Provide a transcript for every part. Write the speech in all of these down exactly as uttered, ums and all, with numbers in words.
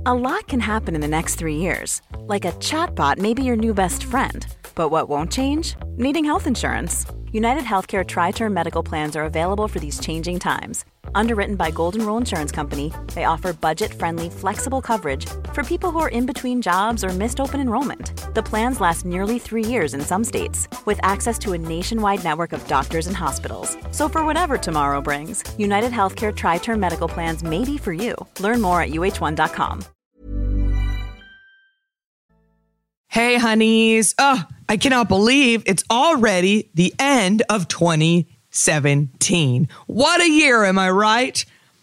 A lot can happen in the next three years. Like a chatbot may be your new best friend. But what won't change? Needing health insurance. United Healthcare Tri-Term Medical Plans are available for these changing times. Underwritten by Golden Rule Insurance Company, they offer budget-friendly, flexible coverage for people who are in between jobs or missed open enrollment. The plans last nearly three years in some states, with access to a nationwide network of doctors and hospitals. So for whatever tomorrow brings, United Healthcare Tri-Term Medical Plans may be for you. Learn more at U H one dot com. Hey, honeys. Oh, I cannot believe it's already the end of twenty seventeen. What a year, am I right?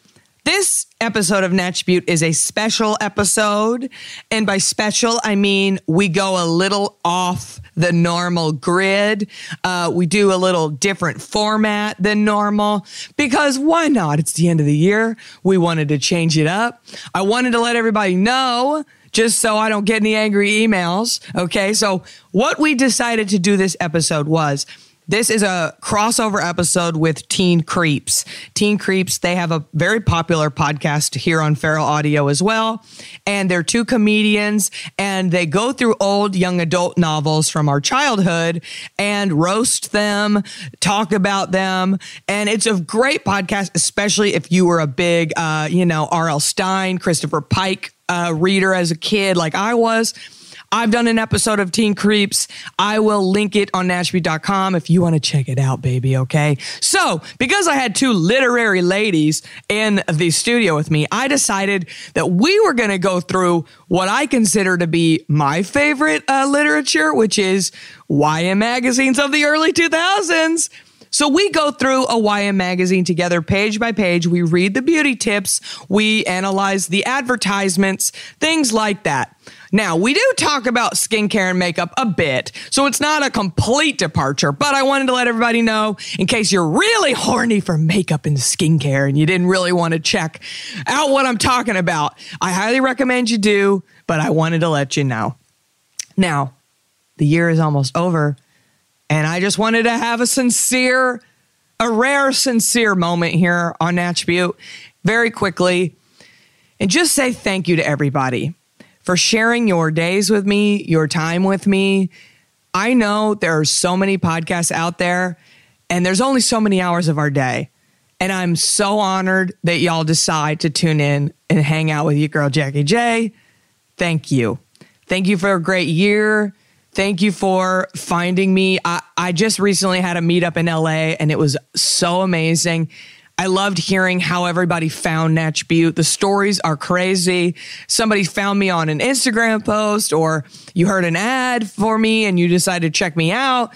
This episode of Natch Beaut is a special episode. And by special, I mean we go a little off the normal grid. Uh, we do a little different format than normal because why not? It's the end of the year. We wanted to change it up. I wanted to let everybody know just so I don't get any angry emails. Okay, so what we decided to do this episode was, this is a crossover episode with Teen Creeps. Teen Creeps, they have a very popular podcast here on Feral Audio as well. And they're two comedians, and they go through old young adult novels from our childhood and roast them, talk about them. And it's a great podcast, especially if you were a big, uh, you know, R L. Stine, Christopher Pike uh, reader as a kid like I was. I've done an episode of Teen Creeps. I will link it on natch beaut dot com if you want to check it out, baby, okay? So, because I had two literary ladies in the studio with me, I decided that we were going to go through what I consider to be my favorite uh, literature, which is Y A magazines of the early two thousands. So we go through a Y A magazine together, page by page. We read the beauty tips. We analyze the advertisements, things like that. Now, we do talk about skincare and makeup a bit, so it's not a complete departure, but I wanted to let everybody know, in case you're really horny for makeup and skincare and you didn't really want to check out what I'm talking about, I highly recommend you do, but I wanted to let you know. Now, the year is almost over, and I just wanted to have a sincere, a rare sincere moment here on Natch Beaut very quickly, and just say thank you to everybody for sharing your days with me, your time with me. I know there are so many podcasts out there, and there's only so many hours of our day. And I'm so honored that y'all decide to tune in and hang out with your girl, Jackie J. Thank you. Thank you for a great year. Thank you for finding me. I, I just recently had a meetup in L A, and it was so amazing. I loved hearing how everybody found Natch Beaut. The stories are crazy. Somebody found me on an Instagram post, or you heard an ad for me and you decided to check me out.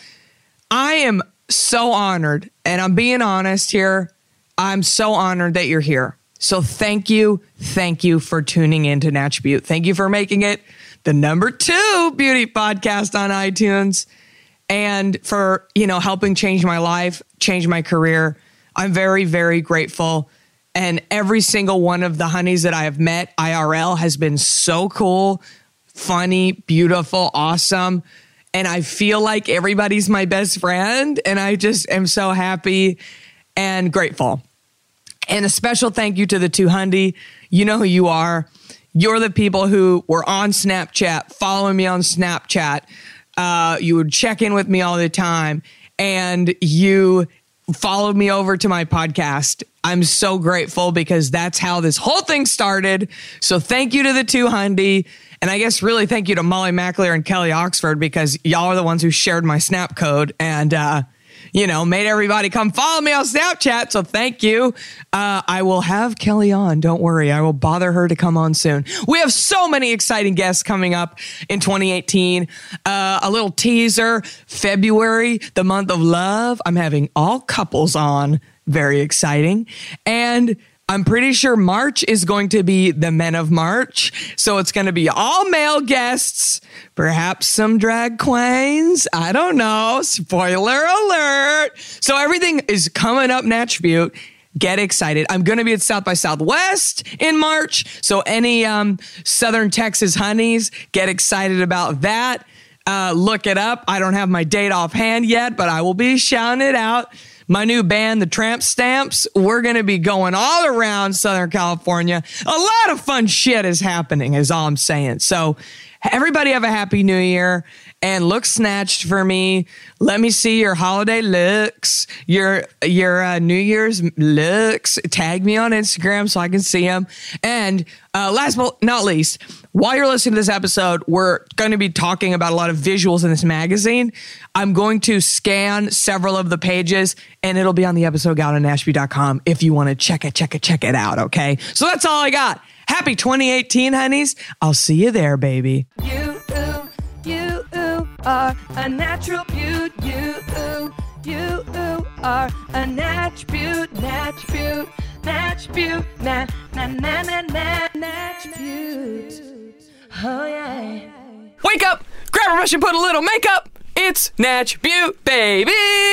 I am so honored, and I'm being honest here. I'm so honored that you're here. So thank you. Thank you for tuning in to Natch Beaut. Thank you for making it the number two beauty podcast on iTunes, and for, you know, helping change my life, change my career. I'm very, very grateful. And every single one of the honeys that I have met I R L has been so cool, funny, beautiful, awesome. And I feel like everybody's my best friend. And I just am so happy and grateful. And a special thank you to the two hundy. You know who you are. You're the people who were on Snapchat, following me on Snapchat. Uh, you would check in with me all the time. And you followed me over to my podcast. I'm so grateful because that's how this whole thing started. So thank you to the two hundy. And I guess really thank you to Molly McAleer and Kelly Oxford, because y'all are the ones who shared my Snap code and, uh, you know, made everybody come follow me on Snapchat. So thank you. Uh, I will have Kelly on. Don't worry. I will bother her to come on soon. We have so many exciting guests coming up in twenty eighteen. Uh, a little teaser, February, the month of love. I'm having all couples on. Very exciting. And I'm pretty sure March is going to be the Men of March. So it's going to be all male guests, perhaps some drag queens. I don't know. Spoiler alert. So everything is coming up Natch Beaut. Get excited. I'm going to be at South by Southwest in March. So any um, Southern Texas honeys, get excited about that. Uh, look it up. I don't have my date offhand yet, but I will be shouting it out. my new band, the Tramp Stamps. We're going to be going all around Southern California. A lot of fun shit is happening, is all I'm saying. So everybody have a happy new year and look snatched for me. Let me see your holiday looks, your your uh, New Year's looks. Tag me on Instagram so I can see them. And uh, last but not least, while you're listening to this episode, we're going to be talking about a lot of visuals in this magazine. I'm going to scan several of the pages, and it'll be on the episode guide on Nashville dot com if you want to check it, check it, check it out, okay? So that's all I got. Happy twenty eighteen, honeys. I'll see you there, baby. You, ooh, you, ooh, are a natural beaut. You, ooh, you, ooh, are a natch beaut, natch beaut, natch beaut, na, na, na, na, na, natch beaut. Oh, yeah. Wake up, grab a brush and put a little makeup. It's Natch Beaut, baby.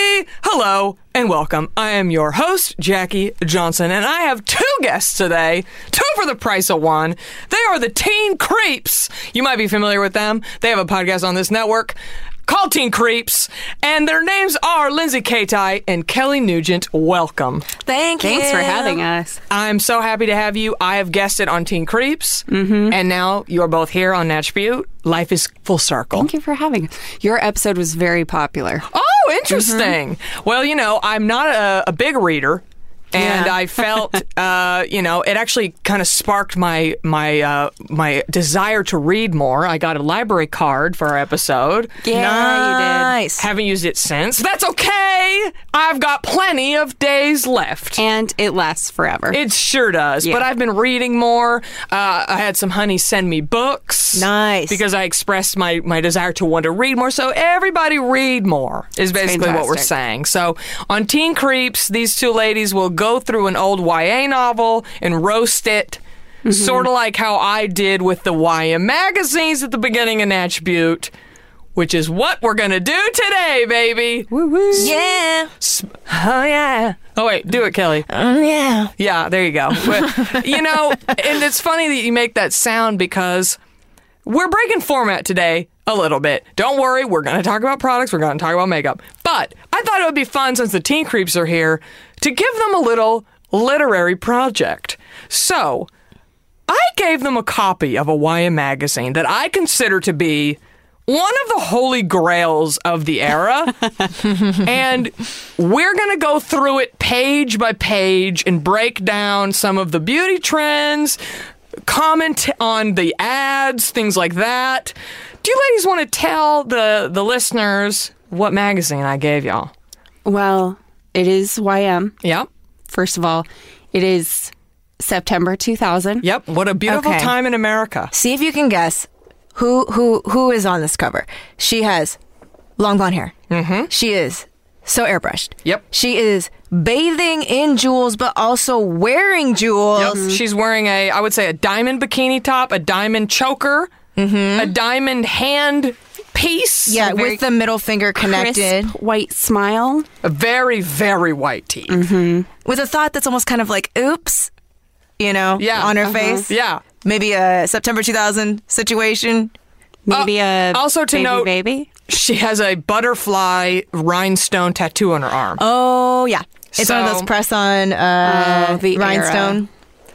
Hello and welcome. I am your host, Jackie Johnson, and I have two guests today, two for the price of one. They are the Teen Creeps. You might be familiar with them. They have a podcast on this network called Teen Creeps, and their names are Lindsay Katai and Kelly Nugent. Welcome. Thank you. Thanks for having us. I'm so happy to have you. I have guested on Teen Creeps, mm-hmm. and now you are both here on Natch Beaut. Life is full circle. Thank you for having us. Your episode was very popular. Oh, interesting. Mm-hmm. Well, you know, I'm not a, a big reader. And Yeah. I felt, uh, you know, it actually kind of sparked my my uh, my desire to read more. I got a library card for our episode. Yeah, Nice. Haven't used it since. That's okay. I've got plenty of days left. you did. And it lasts forever. It sure does. Yeah. But I've been reading more. Uh, I had some honeys send me books. Nice. Because I expressed my, my desire to want to read more. So everybody read more is basically what we're fantastic. saying. So on Teen Creeps, these two ladies will go through an old Y A novel and roast it. Mm-hmm. Sort of like how I did with the Y M magazines at the beginning of Natch Beaut, which is what we're going to do today, baby. Woo-woo. Yeah. Oh, yeah. Oh, wait. Do it, Kelly. Oh, yeah. Yeah, there you go. But, you know, and it's funny that you make that sound because we're breaking format today a little bit. Don't worry, we're going to talk about products, we're going to talk about makeup. But I thought it would be fun, since the Teen Creeps are here, to give them a little literary project. So, I gave them a copy of a Y A magazine that I consider to be one of the holy grails of the era. And we're going to go through it page by page and break down some of the beauty trends, comment on the ads, things like that. Do you ladies want to tell the, the listeners what magazine I gave y'all? Well, it is Y M. Yep. First of all, it is September two thousand. Yep. What a beautiful Okay. time in America. See if you can guess who who who is on this cover. She has long blonde hair. Mm-hmm. She is so airbrushed. Yep. She is bathing in jewels, but also wearing jewels. Yep. She's wearing a, I would say, a diamond bikini top, a diamond choker, a diamond hand piece. Yeah, very with the middle finger connected. Crisp white smile. A very, very white teeth. With a thought that's almost kind of like, oops, you know, Yeah. on her Uh-huh. face. Yeah. Maybe a September two thousand situation. Maybe Uh, a also to baby note- baby. She has a butterfly rhinestone tattoo on her arm. Oh, yeah. It's one of So- those press-on uh, Oh, the rhinestone.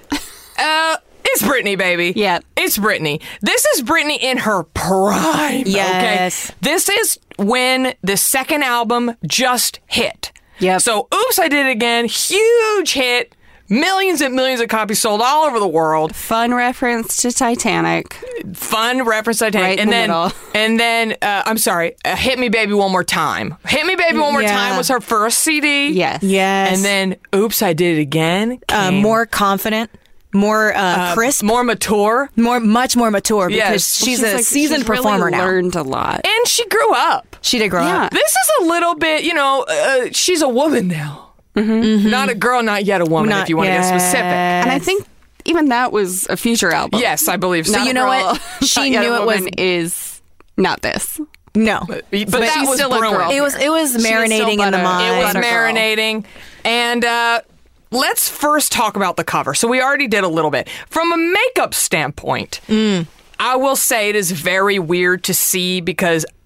Uh, it's Britney, baby. Yep. It's Britney. This is Britney in her prime. Yes. Okay? This is when the second album just hit. Yep. So, Oops, I Did It Again. Huge hit. Millions and millions of copies sold all over the world. Fun reference to Titanic. Fun reference to Titanic. Right in and the then, middle. and then, uh, I'm sorry, uh, Hit Me Baby One More Time. Hit Me Baby One More Yeah. Time was her first C D. Yes. Yes. And then Oops, I Did It Again. uh, came, more confident, more uh, crisp, more mature. more much more mature because Yes. she's She's a like- seasoned she's really performer now. learned a lot. And she grew up. She did grow Yeah. up. This is a little bit, you know, uh, she's a woman now. Mm-hmm. Not a girl, not yet a woman, Not if you want to get specific. And I think even that was a future album. Yes, I believe so. Not you a know girl, what? She not yet knew a it was- woman is not this. No, But, but But that she's was still a brilliant. girl. it was it was She is still marinating in the butter. mind. It was Butter girl. marinating. And uh, let's first talk about the cover. So we already did a little bit. From a makeup standpoint, I will say it is very weird to see because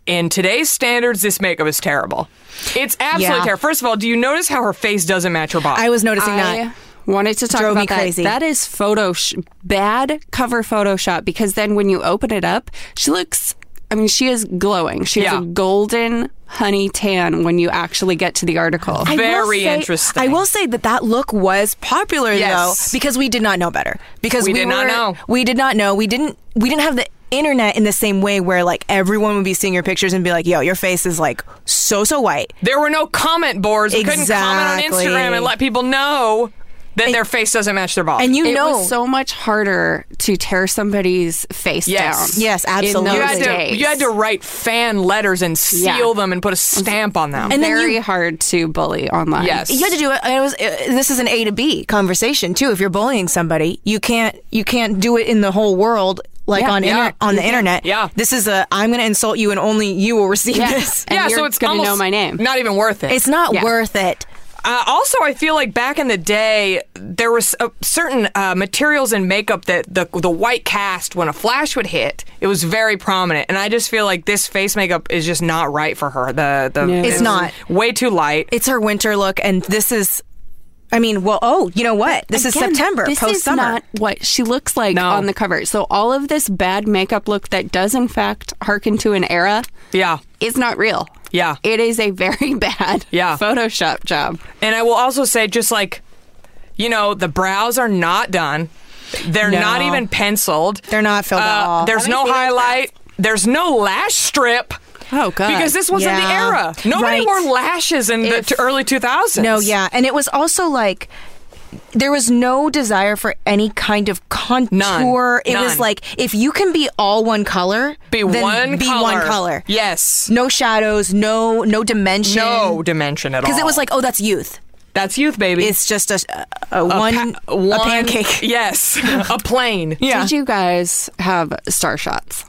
in today's standards, this makeup is terrible. It's absolutely Yeah. terrible. First of all, do you notice how her face doesn't match her body? I was noticing I that. wanted to talk Drove me about that. crazy. That is photo sh- bad cover Photoshop, because then when you open it up, she looks. I mean, she is glowing. She has Yeah. a golden honey tan when you actually get to the article. I will Very say- interesting. I will say that that look was popular Yes. though, because we did not know better. Because We we, did not were- know. We did not know. We didn't. We didn't have the internet in the same way where like everyone would be seeing your pictures and be like, "Yo, your face is like so so white." There were no comment boards. We couldn't comment on Exactly. Instagram and let people know that their face doesn't match their body. And you It know, was so much harder to tear somebody's face Yes. down. Yes, in absolutely. those you had to days. you had to write fan letters and seal Yeah. them and put a stamp on them. And then very you- hard to bully online. Yes. you had to do it. It was. uh, This is an A to B conversation too. If you're bullying somebody, you can't. You can't do it in the whole world. Like Yeah. on Yeah. inter- on the internet. Yeah. This is a. I'm going to insult you, and only you will receive Yeah. this. And yeah, you're so it's gonna almost know my name. Not even worth it. It's not Yeah. worth it. Uh, also, I feel like back in the day, there was uh, certain uh, materials in makeup that the the white cast, when a flash would hit, it was very prominent. And I just feel like this face makeup is just not right for her. The the No. It's not. way too light. It's her winter look, and this is. I mean, well, oh, you know what? This is Again, September, This post is summer. not what she looks like No. on the cover. So all of this bad makeup look that does in fact harken to an era Yeah, is not real. yeah. It is a very bad Yeah. Photoshop job. And I will also say, just like, you know, the brows are not done. They're No. not even penciled. They're not filled at Uh, all. There's no highlight. There's no lash strip. Oh god. Because this wasn't the Yeah. era. Nobody Right. wore lashes in the If- t- early two thousands. No, yeah, and it was also like there was no desire for any kind of contour. None. It was None. like if you can be all one color, Be then one be color. one color. Yes. No shadows, no no dimension. No dimension at all. because it was like, oh, that's youth. that's youth, baby. It's just a, a, a a one, pa- one a pancake. Yes, a plane. Yeah. Did you guys have star shots?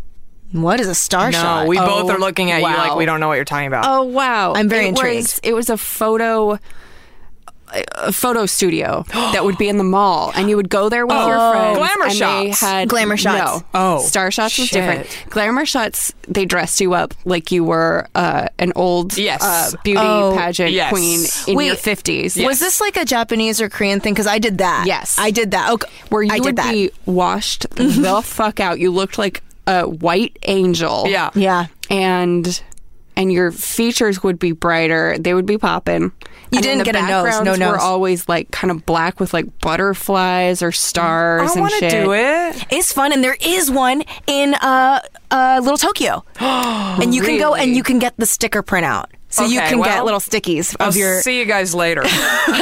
What is a star No, shot? we Oh, both are looking at you like wow. we don't know what you're talking about. Oh wow. I'm very it intrigued. Was, it was a photo a photo studio that would be in the mall, and you would go there with your friends. Glamour and shots. They had Glamour shots. No. Oh, Star Shots was shit. different. Glamour Shots, they dressed you up like you were uh, an old Yes. uh, beauty Oh, pageant yes. queen in Wait, your fifties. Was this like a Japanese or Korean thing? Because I did that. Yes. I did that. Okay, Where you I did would that. be washed the fuck out. You looked like a white angel. Yeah. Yeah. And and your features would be brighter. They would be popping. You And then didn't the get a nose, no backgrounds nose. were always like kind of black with like butterflies or stars I and want to shit. do it. It's fun, and there is one in uh, uh, Little Tokyo, and you can go and Really? you can get the sticker printout, so you Okay, can get well, little stickies I'll of your see you guys later. and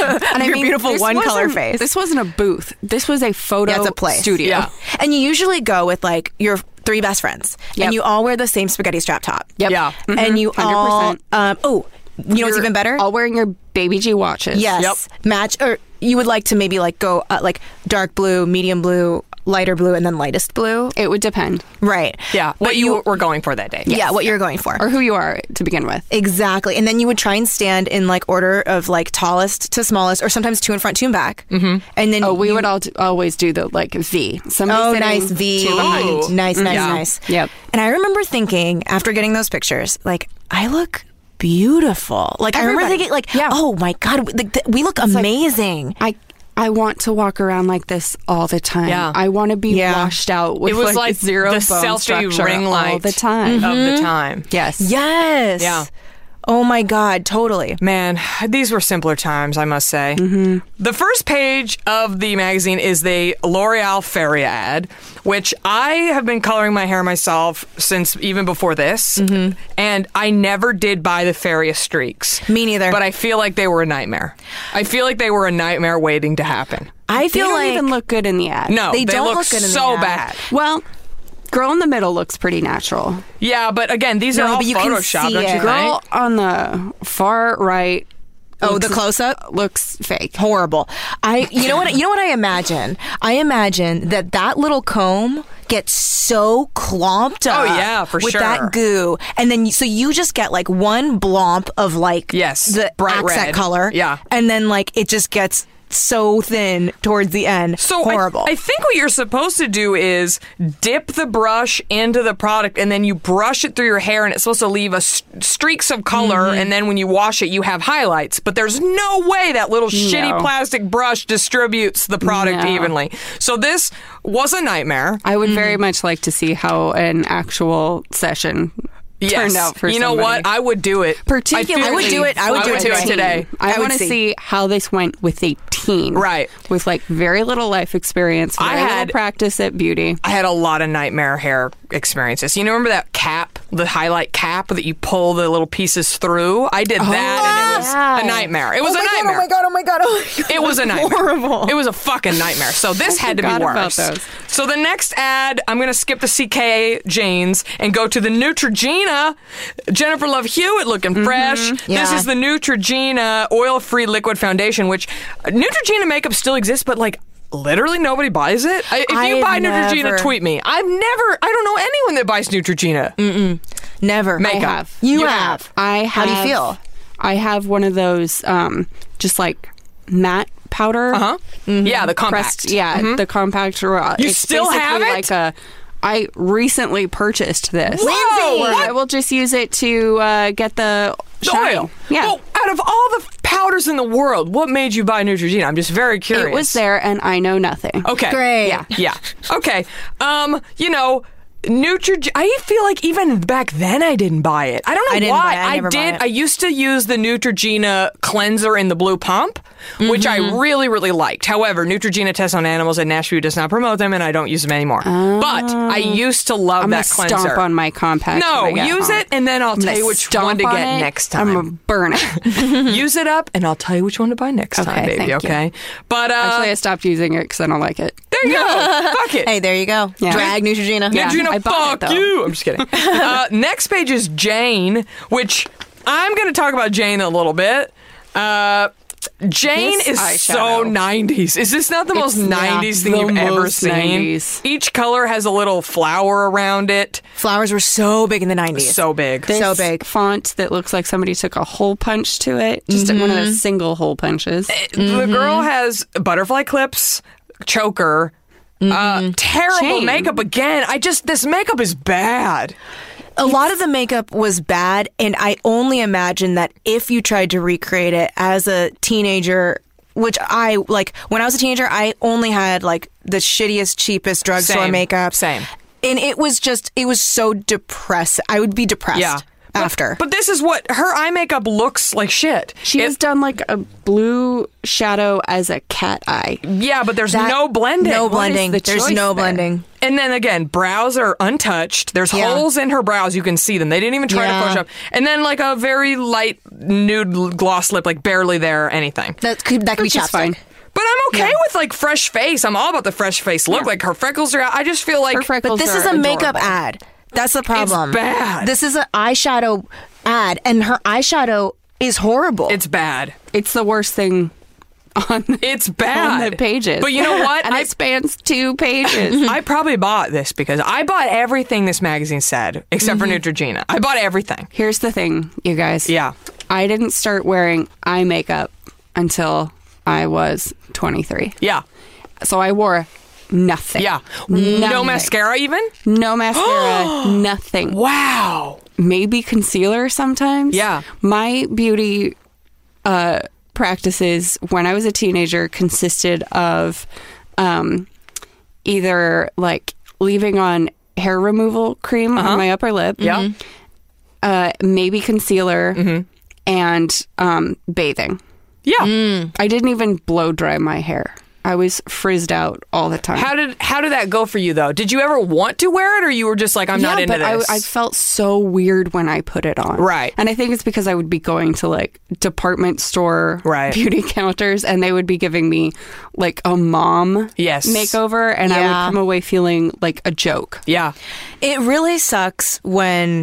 I your mean, beautiful this one color wasn't- face. This wasn't a booth. This was a photo Yeah, it's a place. studio. Yeah. And you usually go with like your three best friends, Yep. and you all wear the same spaghetti strap top. Yep. Yeah. And you one hundred all, percent. um, oh, you know what's You're even better? All wearing your baby G watches. Yes, Yep. match, or you would like to maybe like go uh, like dark blue, medium blue, lighter blue, and then lightest blue. It would depend. Right. Yeah, what you were going for that day. Yeah, what you're going for. Or who you are to begin with. Exactly. And then you would try and stand in like order of like tallest to smallest, or sometimes two in front, two in back. Mm-hmm. And then Oh, we you- would all do, always do the like V. Somebody Oh, sitting nice V. two behind. Ooh. Nice, nice, Yeah. nice. Yep. And I remember thinking after getting those pictures, like, I look beautiful. Like, I remember Everybody. thinking, like, Yeah. oh my God, like, th- we look amazing. I I want to walk around like this all the time. Yeah. I want to be Yeah. washed out with It was like zero the bone selfie structure ring all light the time. of the time. Yes. Yes. Yeah. Oh my God, totally. Man, these were simpler times, I must say. Mm-hmm. The first page of the magazine is the L'Oreal Feria ad, which I have been coloring my hair myself since even before this. Mm-hmm. And I never did buy the Feria streaks. Me neither. But I feel like they were a nightmare. I feel like they were a nightmare waiting to happen. I They feel don't like even look good in the ad. No, They they, don't look, look good in the so ad. bad. Well, girl in the middle looks pretty natural. Yeah, but again, these No, are all but you can Photoshopped, see don't you it. Girl think? on the far right. Oh, looks- the close-up? looks fake. horrible. I you know what you know what I imagine? I imagine that that little comb gets so clomped up. Oh, yeah, for with sure. that goo, and then you, so you just get like one blomp of like Yes, the bright accent red. color. Yeah. and then like it just gets so thin towards the end. So horrible. I, I think what you're supposed to do is dip the brush into the product and then you brush it through your hair and it's supposed to leave a st- streaks of color Mm-hmm. and then when you wash it you have highlights. But there's no way that little shitty plastic brush distributes the product No. evenly. So this was a nightmare. I would very much like to see how an actual session turned out for you know somebody. what? I would do it. Particularly, I would do it. I would do it today. today. I, I would want to see. see how this went with a teen, Right. With like very little life experience, very I little had- practice at beauty. I had a lot of nightmare hair experiences. You know, remember that cap, the highlight cap that you pull the little pieces through? I did that and it was yeah. a nightmare. It was oh a my nightmare. God, oh my god! Oh my god! Oh my god! It was a nightmare. Horrible. It was a fucking nightmare. So this had to be forgot about worse. those. So the next ad, I'm going to skip the C K A Janes and go to the Neutrogena. Jennifer Love Hewitt looking fresh. This Yeah. is the Neutrogena oil-free liquid foundation, which uh, Neutrogena makeup still exists, but like literally nobody buys it. I, if you I've buy Neutrogena, never- tweet me. I've never, I don't know anyone that buys Neutrogena. Never. Makeup. I have. You, You have. have. I have, How do you feel? I have one of those, um, just like matte powder. Uh-huh. Yeah, the compact. Pressed, yeah, the compact. uh, You it's still have basically it? Like a, I recently purchased this. Whoa! Where What? I will just use it to uh, get the The shine. oil. Yeah. Well, out of all the powders in the world, what made you buy Neutrogena? I'm just very curious. It was there, and I know nothing. Okay. Great. Yeah. Yeah. Okay. Um, you know, Neutrogena, I feel like even back then I didn't buy it. I don't know I didn't why. buy it. I never bought did. it. I used to use the Neutrogena cleanser in the blue pump, which I Mm-hmm. really, really liked. However, Neutrogena tests on animals and Nashville does not promote them, and I don't use them anymore. But I used to love I'm that gonna cleanser. stomp on my compact. no, when I get use home. it, and then I'll I'm tell gonna you which stomp one to on get it. next I'm time. gonna burn it. Use it up, and I'll tell you which one to buy next Okay, time, baby. thank you. Okay. But uh, Actually, I stopped using it because I don't like it. there you go. Fuck it. Hey, there you go. Yeah. Drag Neutrogena. Yeah. Neutrogena, I bought it, fuck though. you. I'm just kidding. uh, next page is Jane, which I'm going to talk about Jane a little bit. Uh, Jane This is eyeshadow. so nineties. Is this not the most It's- yeah, nineties thing the you've ever most seen? nineties. Each color has a little flower around it. Flowers were so big in the nineties. So big. This So big. font that looks like somebody took a hole punch to it. Just one of those single hole punches. The girl has butterfly clips, choker, uh, terrible Jane. makeup again. I just, this makeup is bad. A lot of the makeup was bad, and I only imagine that if you tried to recreate it as a teenager, which I like when I was a teenager, I only had like the shittiest, cheapest drugstore Same. makeup. Same. And it was just, it was so depressing. I would be depressed Yeah. But- after. But this is what her eye makeup looks like shit. She It- has done like a blue shadow as a cat eye. Yeah, but there's That- no blending. No What is blending. the There's choice no there? blending. And then again, brows are untouched. There's Yeah. holes in her brows. You can see them. They didn't even try Yeah. to Photoshop. And then like a very light nude l- gloss lip, like barely there or anything. That could that could be Which is chapstick. fine. But I'm okay with like fresh face. I'm all about the fresh face look. Like her freckles are out. I just feel like Her freckles But this are is a makeup adorable. ad. That's the problem. bad. This is an eyeshadow ad, and her eyeshadow is horrible. it's bad. It's the worst thing on the, It's bad. on the pages. But you know what? and I it spans two pages. I probably bought this because I bought everything this magazine said except for Neutrogena. I bought everything. Here's the thing, you guys. Yeah. I didn't start wearing eye makeup until I was twenty-three. Yeah. So I wore nothing. Yeah. No Nothing. mascara even? No mascara, nothing. Wow. Maybe concealer sometimes. Yeah. My beauty uh, practices when I was a teenager consisted of um, either like leaving on hair removal cream on my upper lip. Yeah. Uh, maybe concealer and um, bathing. Yeah. I didn't even blow dry my hair. I was frizzed out all the time. How did how did that go for you though? Did you ever want to wear it, or you were just like, I'm yeah, not into but I, this? I felt so weird when I put it on. Right. And I think it's because I would be going to like department store Right. beauty counters and they would be giving me like a mom Yes. makeover and I Yeah. would come away feeling like a joke. yeah. It really sucks when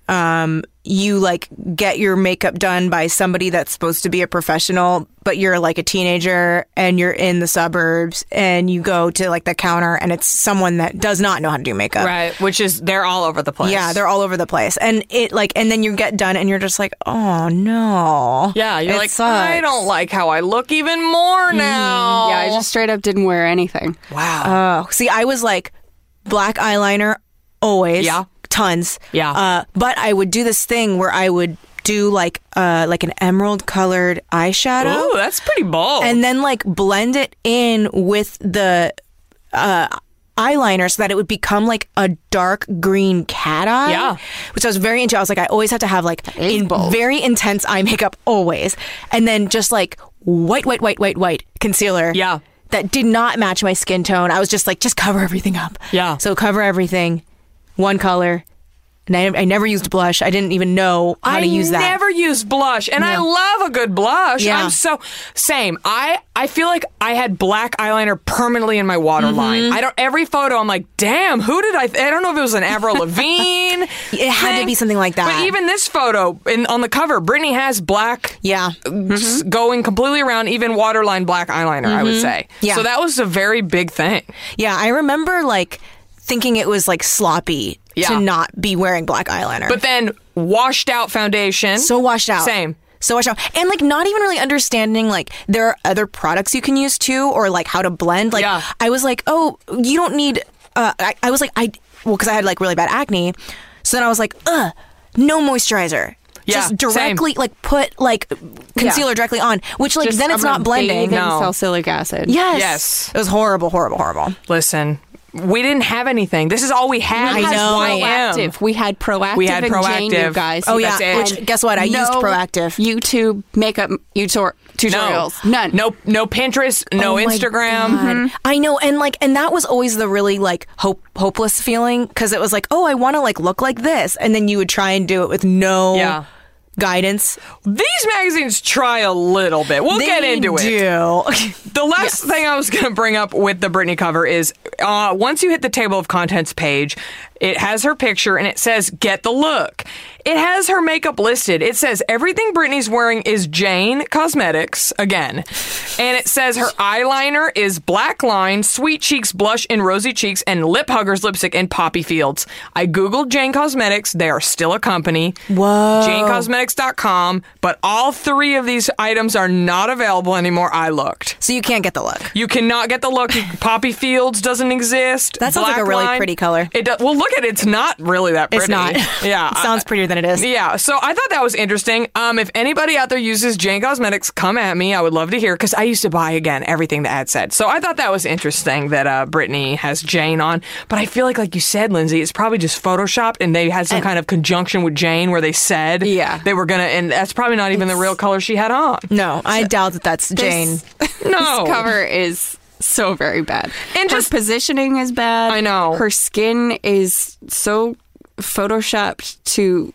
um, you like get your makeup done by somebody that's supposed to be a professional, but you're like a teenager and you're in the suburbs and you go to like the counter and it's someone that does not know how to do makeup. Right, which is they're all over the place. Yeah, they're all over the place. And it like and then you get done and you're just like, "Oh no." Yeah, you're It like, sucks. I don't like how I look even more now. Yeah, I just straight up didn't wear anything. Wow. Oh, see, I was like black eyeliner always. Yeah. Tons. Yeah. Uh, but I would do this thing where I would do like uh like an emerald colored eyeshadow. Ooh, that's pretty bold. And then like blend it in with the uh eyeliner so that it would become like a dark green cat eye. Yeah. Which I was very into. I was like, I always have to have like is in bold. very intense eye makeup always. And then just like white, white, white, white, white concealer. Yeah. That did not match my skin tone. I was just like, just cover everything up. Yeah. So cover everything, one color. And I, I never used blush. I didn't even know how I to use that. never use blush, and I No. love a good blush. Yeah. I'm so same. I I feel like I had black eyeliner permanently in my waterline. Mm-hmm. I don't. Every photo, I'm like, damn, who did I? I don't know if it was an Avril Lavigne. It had to thing, be something like that. But even this photo in, on the cover, Brittany has black. Yeah. s- Going completely around, even waterline black eyeliner, I would say. Mm-hmm. Yeah. So that was a very big thing. Yeah, I remember like thinking it was like sloppy Yeah. to not be wearing black eyeliner. But then washed out foundation. so washed out. Same. So washed out. And like not even really understanding like there are other products you can use too or like how to blend. Like Yeah. I was like, oh, you don't need uh I, I was like I well because I had like really bad acne. So then I was like, ugh, no moisturizer. Yeah, Just directly like put like concealer directly on, which like Just then it's I'm not gonna blending. bathe in No. salicylic acid. Yes. Yes. It was horrible, horrible, horrible. Listen, we didn't have anything. This is all we had. We was had know. Y M. Proactive. We had proactive. We had and Jane, Proactive. you guys. Oh yeah, That's it. which guess what? I no used Proactive. YouTube makeup tutor- tutorials. No. None. No, no Pinterest. No Oh my Instagram. God. I know, and like, and that was always the really like hope hopeless feeling because it was like, oh, I want to like look like this, and then you would try and do it with no Yeah. guidance. These magazines try a little bit. We'll They get into it. do. The last thing I was going to bring up with the Brittany cover is uh, once you hit the table of contents page, it has her picture and it says, get the look. It has her makeup listed. It says everything Brittany's wearing is Jane Cosmetics, again. And it says her eyeliner is Black Line, Sweet Cheeks Blush in Rosy Cheeks, and Lip Huggers Lipstick in Poppy Fields. I Googled Jane Cosmetics. They are still a company. Whoa. Jane Cosmetics dot com. But all three of these items are not available anymore. I looked. So you can't get the look. You cannot get the look. Poppy Fields doesn't exist. That sounds like Black a really Line- pretty color. It does, well, look at it. It's not really that pretty. It's not. Yeah. It sounds prettier than it is. Yeah, so I thought that was interesting. Um, if anybody out there uses Jane Cosmetics, come at me. I would love to hear because I used to buy again everything the ad said. So I thought that was interesting that uh, Brittany has Jane on. But I feel like, like you said, Lindsay, it's probably just photoshopped and they had some kind of conjunction with Jane where they said Yeah. they were gonna, and that's probably not even the real color she had on. No, I doubt that that's Jane. No, This cover is so very bad. And her just- positioning is bad. I know. Her skin is so photoshopped to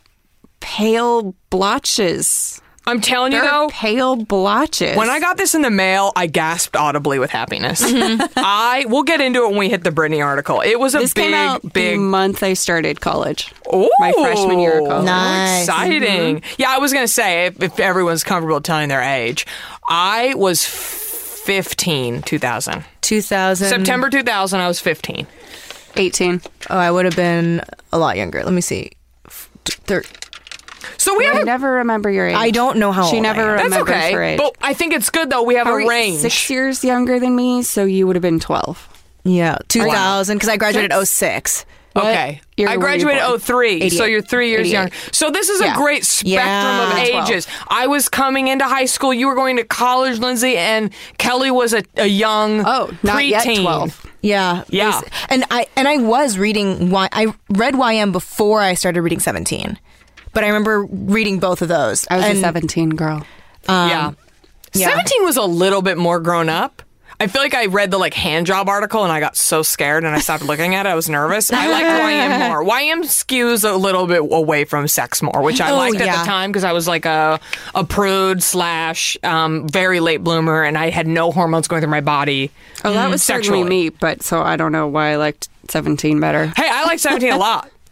pale blotches. I'm telling you They're though. pale blotches. When I got this in the mail, I gasped audibly with happiness. I we'll get into it when we hit the Brittany article. It was a this big, came out big the month I started college. Ooh, my freshman year of college. Nice. Exciting. Yeah, I was going to say, if, if everyone's comfortable telling their age, I was fifteen, two thousand. two thousand. September two thousand, I was fifteen. eighteen. Oh, I would have been a lot younger. Let me see. F- Thir- So we have I a... never remember your age. I don't know how She old I never am. That's remembers okay. her age. But I think it's good, though. We have How a are you- range. Six years younger than me, so you would have been twelve. Yeah, two thousand because I graduated oh six. Okay. year I were you graduated born? oh three, so eighty-eight. you're three years eighty-eight. younger. So this is a Yeah. great spectrum Yeah. of twelve. ages. I was coming into high school, you were going to college, Lindsay, and Kelly was a, a young Oh, not yet preteen. twelve. Yeah, Yeah. It was- and I and I was reading. Y, I read Y M before I started reading seventeen, but I remember reading both of those. I was and, a seventeen girl. yeah. yeah. seventeen was a little bit more grown up. I feel like I read the like hand job article and I got so scared and I stopped looking at it. I was nervous. I liked Y M more. Y M skews a little bit away from sex more, which I Oh, liked at yeah. the time because I was like a a prude slash um, very late bloomer and I had no hormones going through my body. Oh, that was sexually. certainly me, but so I don't know why I liked seventeen better. Hey, I like seventeen a lot.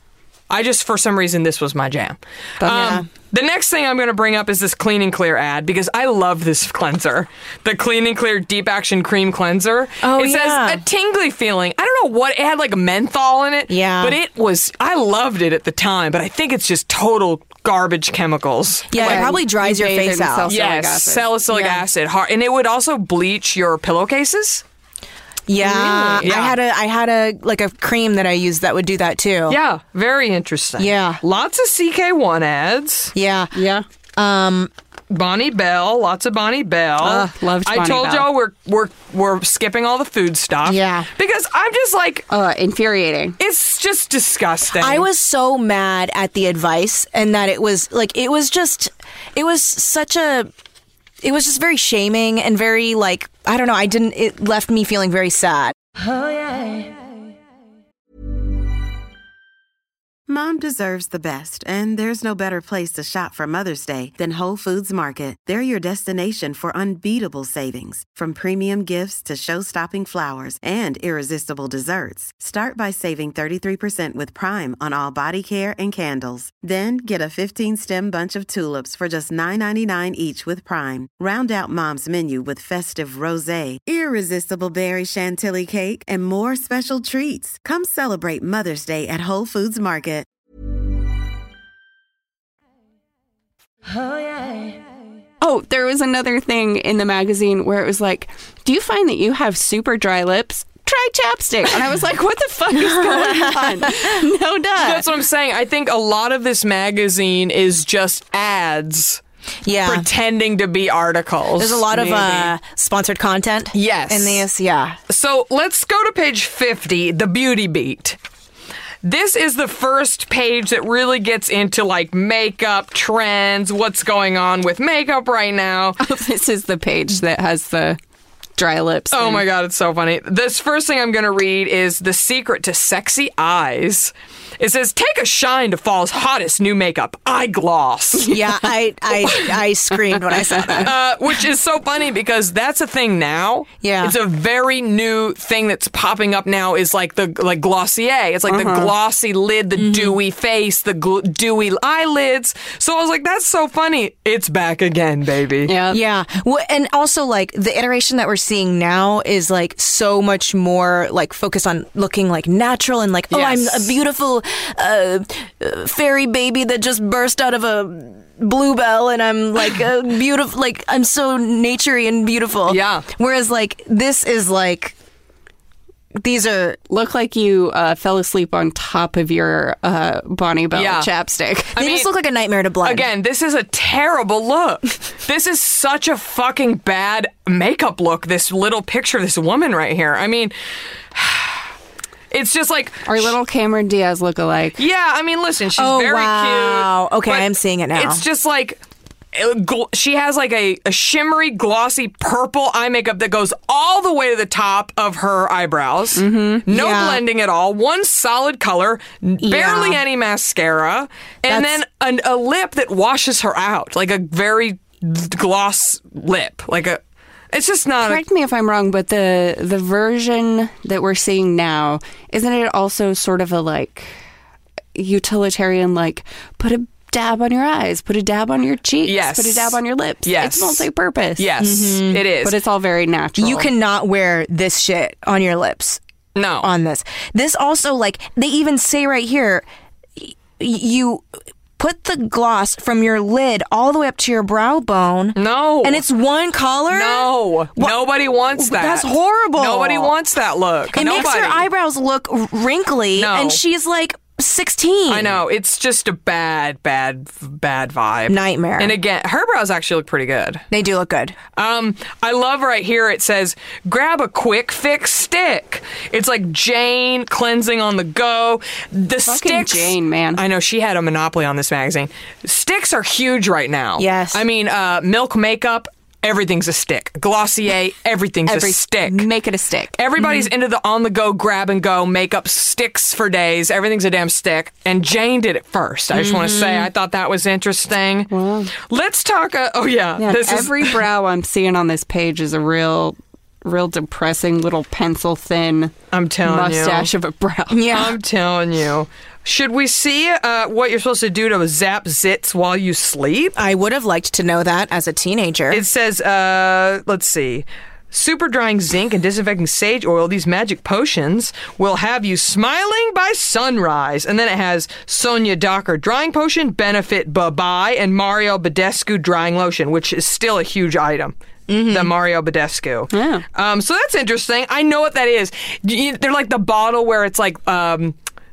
I just, for some reason, this was my jam. Um, the next thing I'm going to bring up is this Clean and Clear ad because I love this cleanser. The Clean and Clear Deep Action Cream Cleanser. Oh, it yeah. says a tingly feeling. I don't know what, it had like a menthol in it. Yeah. But it was, I loved it at the time, but I think it's just total garbage chemicals. Yeah, it probably dries your bathe face in out. salicylic Yes, acid. salicylic Yeah. acid. Hard, and it would also bleach your pillowcases. Yeah, Really? Yeah. I had a I had a like a cream that I used that would do that too. Yeah, very interesting. Yeah. Lots of C K one ads. Yeah. Yeah. Um Bonnie Bell, lots of Bonnie Bell. Ugh, loved I Bonnie told Bell. y'all we're we're we're skipping all the food stuff. Yeah. Because I'm just like, Uh, infuriating. it's just disgusting. I was so mad at the advice and that it was like it was just it was such a it was just very shaming and very like I don't know, I didn't it left me feeling very sad. Mom deserves the best, and there's no better place to shop for Mother's Day than Whole Foods Market. They're your destination for unbeatable savings, from premium gifts to show-stopping flowers and irresistible desserts. Start by saving thirty-three percent with Prime on all body care and candles. Then get a fifteen-stem bunch of tulips for just nine ninety-nine each with Prime. Round out Mom's menu with festive rosé, irresistible berry chantilly cake, and more special treats. Come celebrate Mother's Day at Whole Foods Market. Oh, there was another thing in the magazine where it was like, do you find that you have super dry lips? Try chapstick. And I was like, what the fuck is going on? No duh. That's what I'm saying. I think a lot of this magazine is just ads Yeah. pretending to be articles. There's a lot of maybe. uh sponsored content. Yes. In this, yeah. So let's go to page fifty, the beauty beat. This is the first page that really gets into like makeup trends, what's going on with makeup right now. This is the page that has the dry lips. Oh thing. my God, it's so funny. This first thing I'm going to read is The Secret to Sexy Eyes. It says, take a shine to fall's hottest new makeup, eye gloss. Yeah, I I I screamed when I saw that. Uh, which is so funny because that's a thing now. Yeah. It's a very new thing that's popping up now is like the like Glossier. It's like Uh-huh. the glossy lid, the Mm-hmm. dewy face, the gl- dewy eyelids. So I was like, that's so funny. It's back again, baby. Yeah. Yeah. Well, and also like the iteration that we're seeing now is like so much more like focused on looking like natural and like, oh, Yes. I'm a beautiful uh, uh, fairy baby that just burst out of a bluebell and I'm like a beautiful, like I'm so naturey and beautiful. Yeah. Whereas like this is like, these are Look like you uh, fell asleep on top of your uh, Bonnie Bell Yeah. chapstick. I they mean, just look like a nightmare to blend. Again, this is a terrible look. This is such a fucking bad makeup look, this little picture of this woman right here. I mean, it's just like... Our little Cameron Diaz lookalike. Yeah, I mean, listen, she's Oh, very wow. cute. Okay, but I'm seeing it now. It's just like... it gl- She has like a, a shimmery, glossy purple eye makeup that goes all the way to the top of her eyebrows. Mm-hmm. No Yeah. blending at all. One solid color, n- barely any mascara, and That's- then an, a lip that washes her out, like a very gloss lip. Like a, it's just not. Correct me if I'm wrong, but the the version that we're seeing now, isn't it also sort of a like utilitarian, like put a dab on your eyes, put a dab on your cheeks, Yes. put a dab on your lips. Yes. It's multi-purpose. A, yes, it is. But it's all very natural. you cannot wear this shit on your lips. no On this. This also, like, they even say right here, y- you put the gloss from your lid all the way up to your brow bone. no, And it's one color? No, What? nobody wants that. That's horrible. Nobody wants that look. It nobody. makes her eyebrows look wrinkly, No. and she's like sixteen. I know. It's just a bad, bad, bad vibe. Nightmare. And again, her brows actually look pretty good. They do look good. Um, I love right here it says, grab a quick fix stick. It's like Jane cleansing on the go. The Fucking sticks. Jane, man. I know she had a monopoly on this magazine. Sticks are huge right now. Yes. I mean, uh, Milk Makeup, everything's a stick. Glossier, everything's Every a stick. Make it a stick. Everybody's into the on-the-go, grab-and-go makeup sticks for days. Everything's a damn stick. And Jane did it first. I just want to say, I thought that was interesting. Let's talk... Uh, oh, yeah. Yeah, this is, every brow I'm seeing on this page is a real real depressing little pencil thin I'm telling you. mustache of a brow. Yeah. I'm telling you. Should we see uh, what you're supposed to do to zap zits while you sleep? I would have liked to know that as a teenager. It says, uh, let's see. Super drying zinc and disinfecting sage oil, these magic potions will have you smiling by sunrise. And then it has Sonia Docker drying potion, Benefit Bye-Bye, and Mario Badescu drying lotion, which is still a huge item. Mm-hmm. The Mario Badescu. Yeah. Um, so that's interesting. I know what that is. You- They're like the bottle where it's like... Um,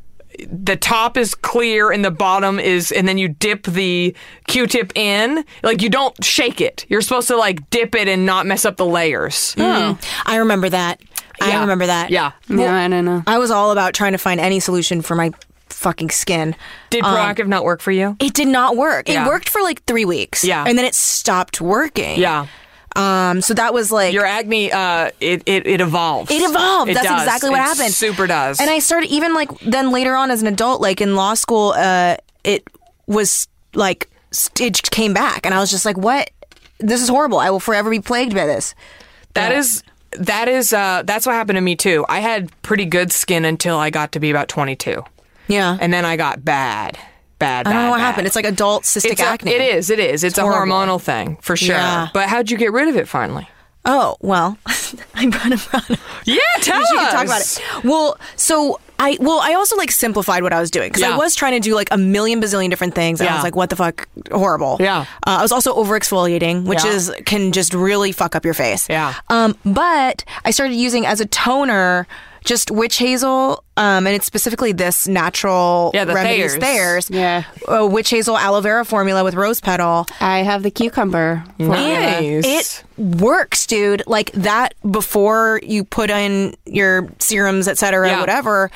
the top is clear and the bottom is, and then you dip the Q-tip in. Like, you don't shake it. You're supposed to, like, dip it and not mess up the layers. Oh. I remember that. I Yeah. remember that. Yeah. Yeah, I don't know. I was all about trying to find any solution for my fucking skin. Did Proactive not work for you? It did not work. Yeah. It worked for like three weeks. Yeah. And then it stopped working. Yeah. Um. So that was like... Your acne, uh, it, it, it evolves. It evolved. It That's does. exactly what It happened. super does. And I started, even like then later on as an adult, like in law school, uh, it was like, it came back. And I was just like, what? This is horrible. I will forever be plagued by this. That is... That is, uh, that's what happened to me too. I had pretty good skin until I got to be about twenty-two. Yeah. And then I got bad. Bad, bad, I don't know what bad. happened. It's like adult cystic It's a- acne. it is, it is. It's, a horrible. hormonal thing, for sure. Yeah. But how'd you get rid of it finally? Oh, well, I brought it around. Yeah, tell We should us. talk about it. Well, so I well, I also like simplified what I was doing because Yeah. I was trying to do like a million bazillion different things, and I Yeah. was like, "What the fuck, horrible." Yeah. Uh, I was also over exfoliating, which Yeah. is can just really fuck up your face. Yeah. Um, but I started using as a toner just witch hazel, um, and it's specifically this natural Yeah, the remedies Thayers. Thayers. Yeah. Uh, witch hazel aloe vera formula with rose petal. I have the cucumber formula. Nice. It works, dude. Like that before you put in your serums, et cetera, Yeah. whatever.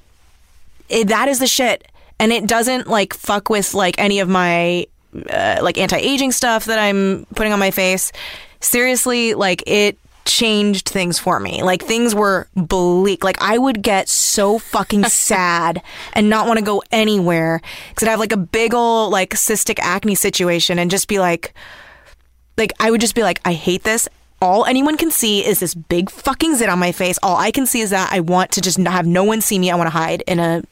It, that is the shit. And it doesn't like fuck with like any of my uh, like anti-aging stuff that I'm putting on my face. Seriously, like it changed things for me. Like things were bleak. Like I would get so fucking sad and not want to go anywhere because I'd have like a big old like cystic acne situation and just be like, like I would just be like, I hate this. All anyone can see is this big fucking zit on my face. All I can see is that I want to just not have no one see me. I want to hide in a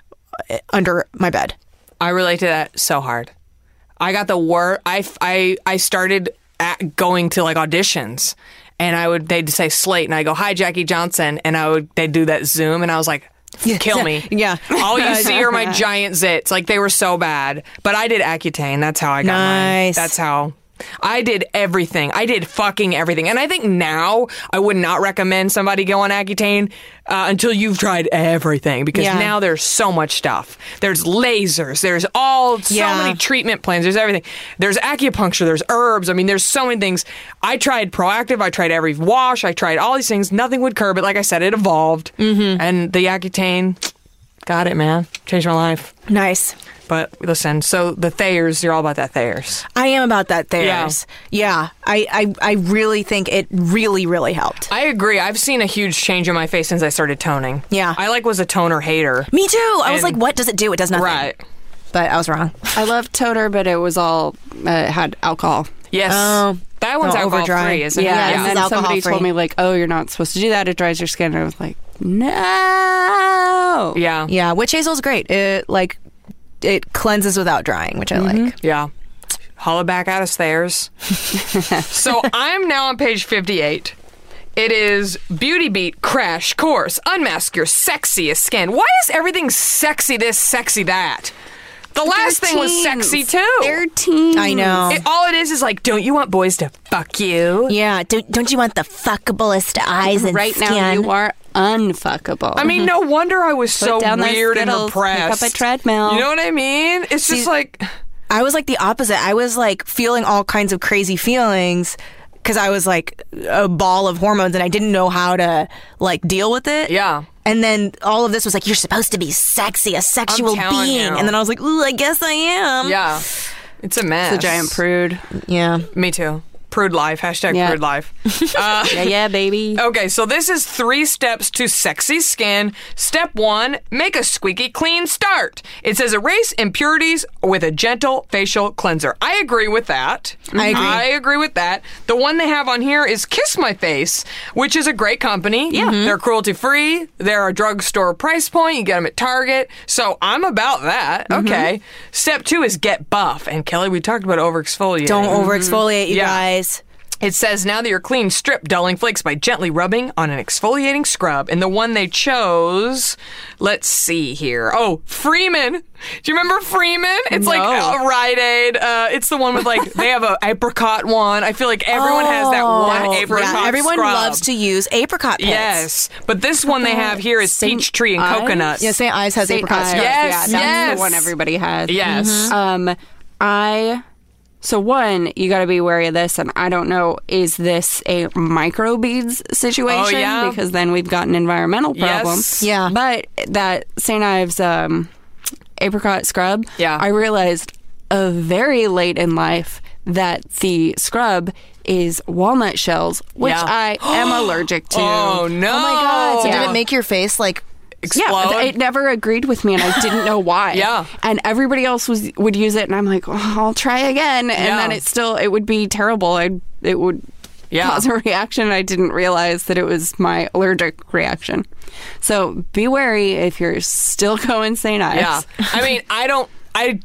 under my bed. I relate to that so hard. I got the word. I, I, I started at going to like auditions, and I would they'd say Slate, and I go, "Hi, Jackie Johnson," and I would they'd do that Zoom, and I was like, "Kill me." Yeah. All you see are my giant zits. Like they were so bad. But I did Accutane. That's how I got mine. Nice. That's how. I did everything. I did fucking everything. And I think now I would not recommend somebody go on Accutane uh, until you've tried everything, because Yeah. now there's so much stuff. There's lasers. There's all so Yeah. many treatment plans. There's everything. There's acupuncture. There's herbs. I mean, there's so many things. I tried Proactive. I tried every wash. I tried all these things. Nothing would curb it. Like I said, it evolved. Mm-hmm. And the Accutane, got it, man. Changed my life. Nice. But listen, so the Thayers, you're all about that Thayers. I am about that Thayers. Yeah. I, I, I really think it really, really helped. I agree. I've seen a huge change in my face since I started toning. Yeah. I like was a toner hater. Me too. I was And- like, what does it do? It does nothing. Right. But I was wrong. I love toner, but it was all uh, had alcohol. Yes. Oh. That one's Oh, alcohol overdry. free, isn't Yeah, it? this and is then somebody alcohol-free. told me like, "Oh, you're not supposed to do that. It dries your skin." And I was like, "No." Yeah. Yeah. Witch hazel's great. It like it cleanses without drying, which I like. Yeah. Holla back at us, Thayers. So I'm now on page fifty-eight. It is Beauty Beat Crash Course. Unmask your sexiest skin. Why is everything sexy this, sexy that? The last thing was sexy too. They're teens. I know. It, all it is is like, don't you want boys to fuck you? Yeah, don't, don't you want the fuckablest eyes and Right skin? now, you are unfuckable. I mean, no wonder I was so down those weird and Skittles, pick depressed. up a treadmill. You know what I mean? It's just like, I was like the opposite. I was like feeling all kinds of crazy feelings because I was like a ball of hormones and I didn't know how to like deal with it. yeah. And then all of this was like, you're supposed to be sexy, a sexual telling being. you. And then I was like, ooh, I guess I am. Yeah. It's a mess. the giant prude. Yeah. Me too. Prude life. Hashtag Yeah. prude life. Uh, Yeah, yeah, baby. Okay, so this is three steps to sexy skin. Step one, make a squeaky clean start. It says erase impurities with a gentle facial cleanser. I agree with that. I agree. I agree with that. The one they have on here is Kiss My Face, which is a great company. Yeah. They're cruelty free. They're a drugstore price point. You get them at Target. So I'm about that. Okay. Step two is get buff. And Kelly, we talked about over exfoliating. Don't over exfoliate, you Yeah. guys. It says, now that you're clean, strip dulling flakes by gently rubbing on an exfoliating scrub. And the one they chose, let's see here. Oh, Freeman. Do you remember Freeman? It's like No. a Rite Aid. Uh, it's the one with like, they have a apricot one. I feel like everyone has that one Oh, apricot yeah, everyone scrub. loves to use apricot pits. Yes. But this one they have here is Saint peach tree and Ives? coconut. Yeah, Saint Ives has Saint apricot Ives. scrub. Yes, yeah, that's yes. the one everybody has. Yes. Um, I so one, you got to be wary of this, and I don't know, is this a microbeads situation? Oh, yeah. Because then we've got an environmental problem. Yes. Yeah. But that Saint Ives um, apricot scrub, Yeah. I realized uh, very late in life that the scrub is walnut shells, which Yeah. I am allergic to. Oh, no. Oh my god! So Yeah. did it make your face like? Explode? Yeah, th- it never agreed with me, and I didn't know why. Yeah. and everybody else was would use it, and I'm like, oh, I'll try again, and Yeah. then it still it would be terrible. I it would Yeah. cause a reaction. I didn't realize that it was my allergic reaction. So be wary if you're still going Saint Ives. Yeah. I mean, I don't, I,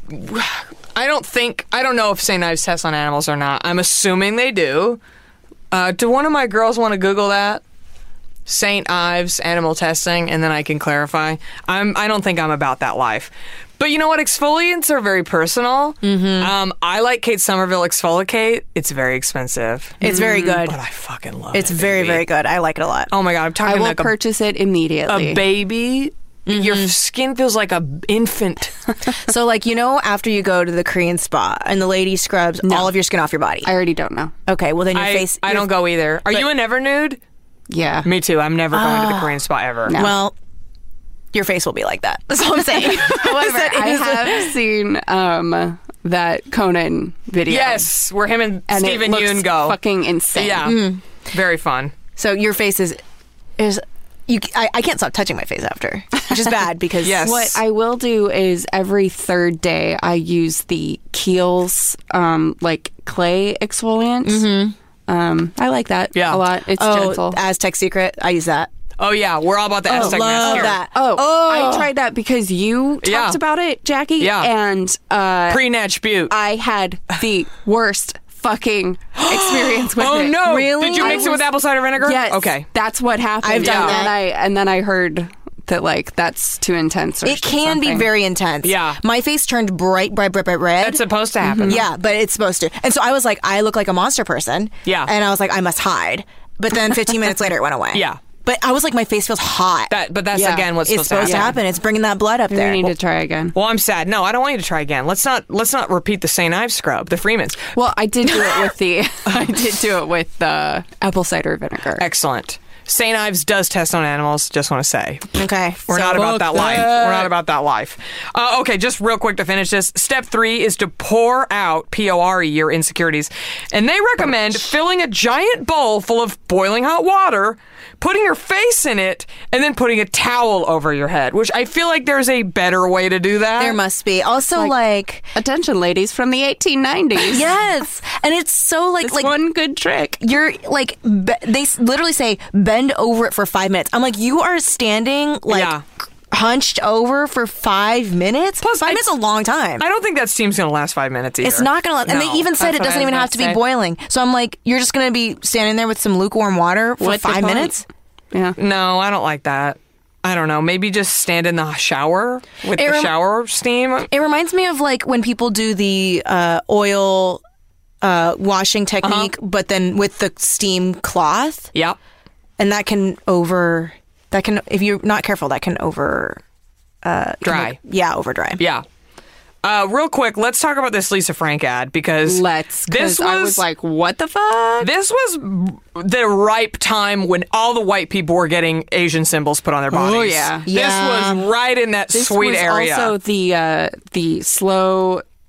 I don't think, I don't know if Saint Ives tests on animals or not. I'm assuming they do. Uh, do one of my girls want to Google that? Saint Ives animal testing, and then I can clarify. I'm, I don't think I'm about that life. But you know what? Exfoliants are very personal. Mm-hmm. Um, I like Kate Somerville Exfoliate. It's very expensive. It's very good. But I fucking love It's it. very baby. very good. I like it a lot. Oh my God. I'm talking I will like a, purchase it immediately. a baby. Your skin feels like a infant. So like you know, after you go to the Korean spa and the lady scrubs all of your skin off your body. I already don't know. Okay, well then your I, face. I your- don't go either. Are you a never nude? Yeah. Me too. I'm never going to the Korean spa ever. No. Well, your face will be like that. That's all I'm saying. However, I have seen um, that Conan video. Yes, where him and, and Stephen it looks Yoon go. fucking insane. Yeah, very fun. So your face is is you. I, I can't stop touching my face after, which is bad because Yes. What I will do is every third day I use the Kiehl's um, like clay exfoliant. Mm-hmm. Um, I like that Yeah. a lot. It's oh, gentle. Aztec Secret. I use that. Oh yeah, we're all about the Aztec mask love here. that. Oh, Oh. I tried that because you talked Yeah. about it, Jackie. Yeah. And uh, Pre-Natch Butte. I had the worst fucking experience with Oh it. no! Really? Did you I mix it with was- apple cider vinegar? Yes. Okay. That's what happened. I've done and that. Then I, and then I heard that like that's too intense. Or It can be something. very intense. Yeah. My face turned bright, bright, bright, bright red. That's supposed to happen. Yeah, but it's supposed to. And so I was like, I look like a monster person. Yeah. And I was like, I must hide. But then fifteen minutes later, it went away. Yeah. But I was like, my face feels hot. That, but that's Yeah. again what's it's supposed, supposed to happen. It's bringing that blood up We there. need to try again. Well, I'm sad. No, I don't want you to try again. Let's not. Let's not repeat the Saint Ives scrub. The Freemans. Well, I did do it with the. I did do it with the apple cider vinegar. Excellent. Saint Ives does test on animals. Just want to say. Okay. We're so- not about that life. We're not about that life. Uh, okay, just real quick to finish this. Step three is to pour out, P O R E, your insecurities. And they recommend filling a giant bowl full of boiling hot water, putting your face in it, and then putting a towel over your head, which I feel like there's a better way to do that. There must be. Also, like, Attention, ladies from the eighteen nineties. yes. And it's so, like, It's like one good trick. you're, like, be- they s- literally say, bend over it for five minutes. I'm like, you are standing, like, Yeah. hunched over for five minutes? Plus, five I- minutes is a long time. I don't think that steam's going to last five minutes either. It's not going to, and No. they even said that's it what I doesn't was even about have to to be say. boiling. So I'm like, you're just going to be standing there with some lukewarm water for What's the five point? minutes? Yeah. No, I don't like that. I don't know. Maybe just stand in the shower with It the rem- shower steam. It reminds me of like when people do the uh, oil uh, washing technique, but then with the steam cloth, Yep. and that can over that can if you're not careful, that can over uh, Dry. yeah, over dry. Yeah. Uh, real quick, let's talk about this Lisa Frank ad because Let's. this This was I was like, what the fuck? this was the ripe time when all the white people were getting Asian symbols put on their bodies. Oh, yeah. This Yeah. was right in that This sweet was area. also the uh, the slow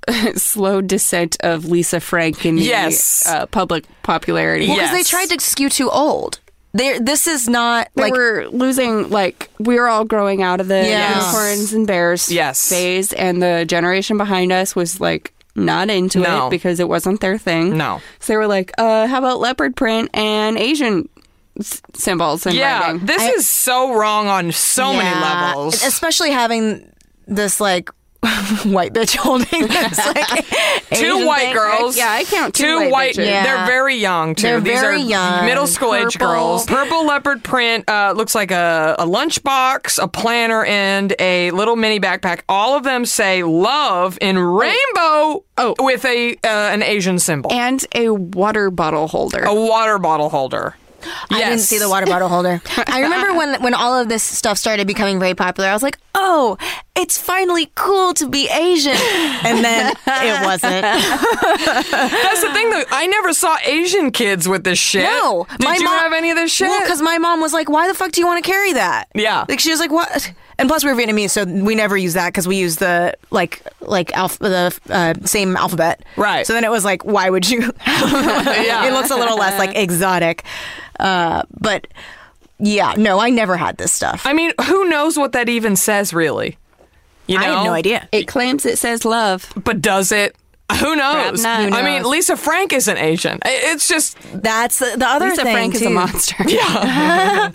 slow descent of Lisa Frank in the Yes. uh, public popularity. Well, because they Yes. tried to skew too old. They this is not They like were losing, like, we were all growing out of the Yes. unicorns and bears Yes. phase, and the generation behind us was, like, not into No. it because it wasn't their thing. No. So they were like, uh, how about leopard print and Asian s- symbols and Yeah, writing? this is so wrong on so many Yeah. levels. especially having this like white bitch holding this like Two Asian white thing. girls. Yeah, I count two Two white white. bitches. Yeah. They're very young too. They're These very are young. middle school age Purple. girls. Purple leopard print. Uh, looks like a, a lunchbox, a planner, and a little mini backpack. All of them say "love" in rainbow. Oh. with a uh, an Asian symbol. And a water bottle holder. A water bottle holder. I didn't Yes. see the water bottle holder. I remember when when all of this stuff started becoming very popular. I was like, "Oh, it's finally cool to be Asian," and then it wasn't. That's the thing, though. I never saw Asian kids with this shit. No, Did my you mom- have any of this shit? Well, because my mom was like, "Why the fuck do you want to carry that?" Yeah. like she was like, "What?" And plus, we were Vietnamese, so we never use that because we use the like like alph- the uh, same alphabet. Right. So then it was like, why would you? Yeah. It looks a little less like exotic, uh, but yeah, no, I never had this stuff. I mean, who knows what that even says, really? You know? I have no idea. It claims it says love. But does it? Who knows? Perhaps not. Who I mean, knows? Lisa Frank isn't Asian. I- It's just That's the, the other Lisa thing Frank too. is a monster. Yeah.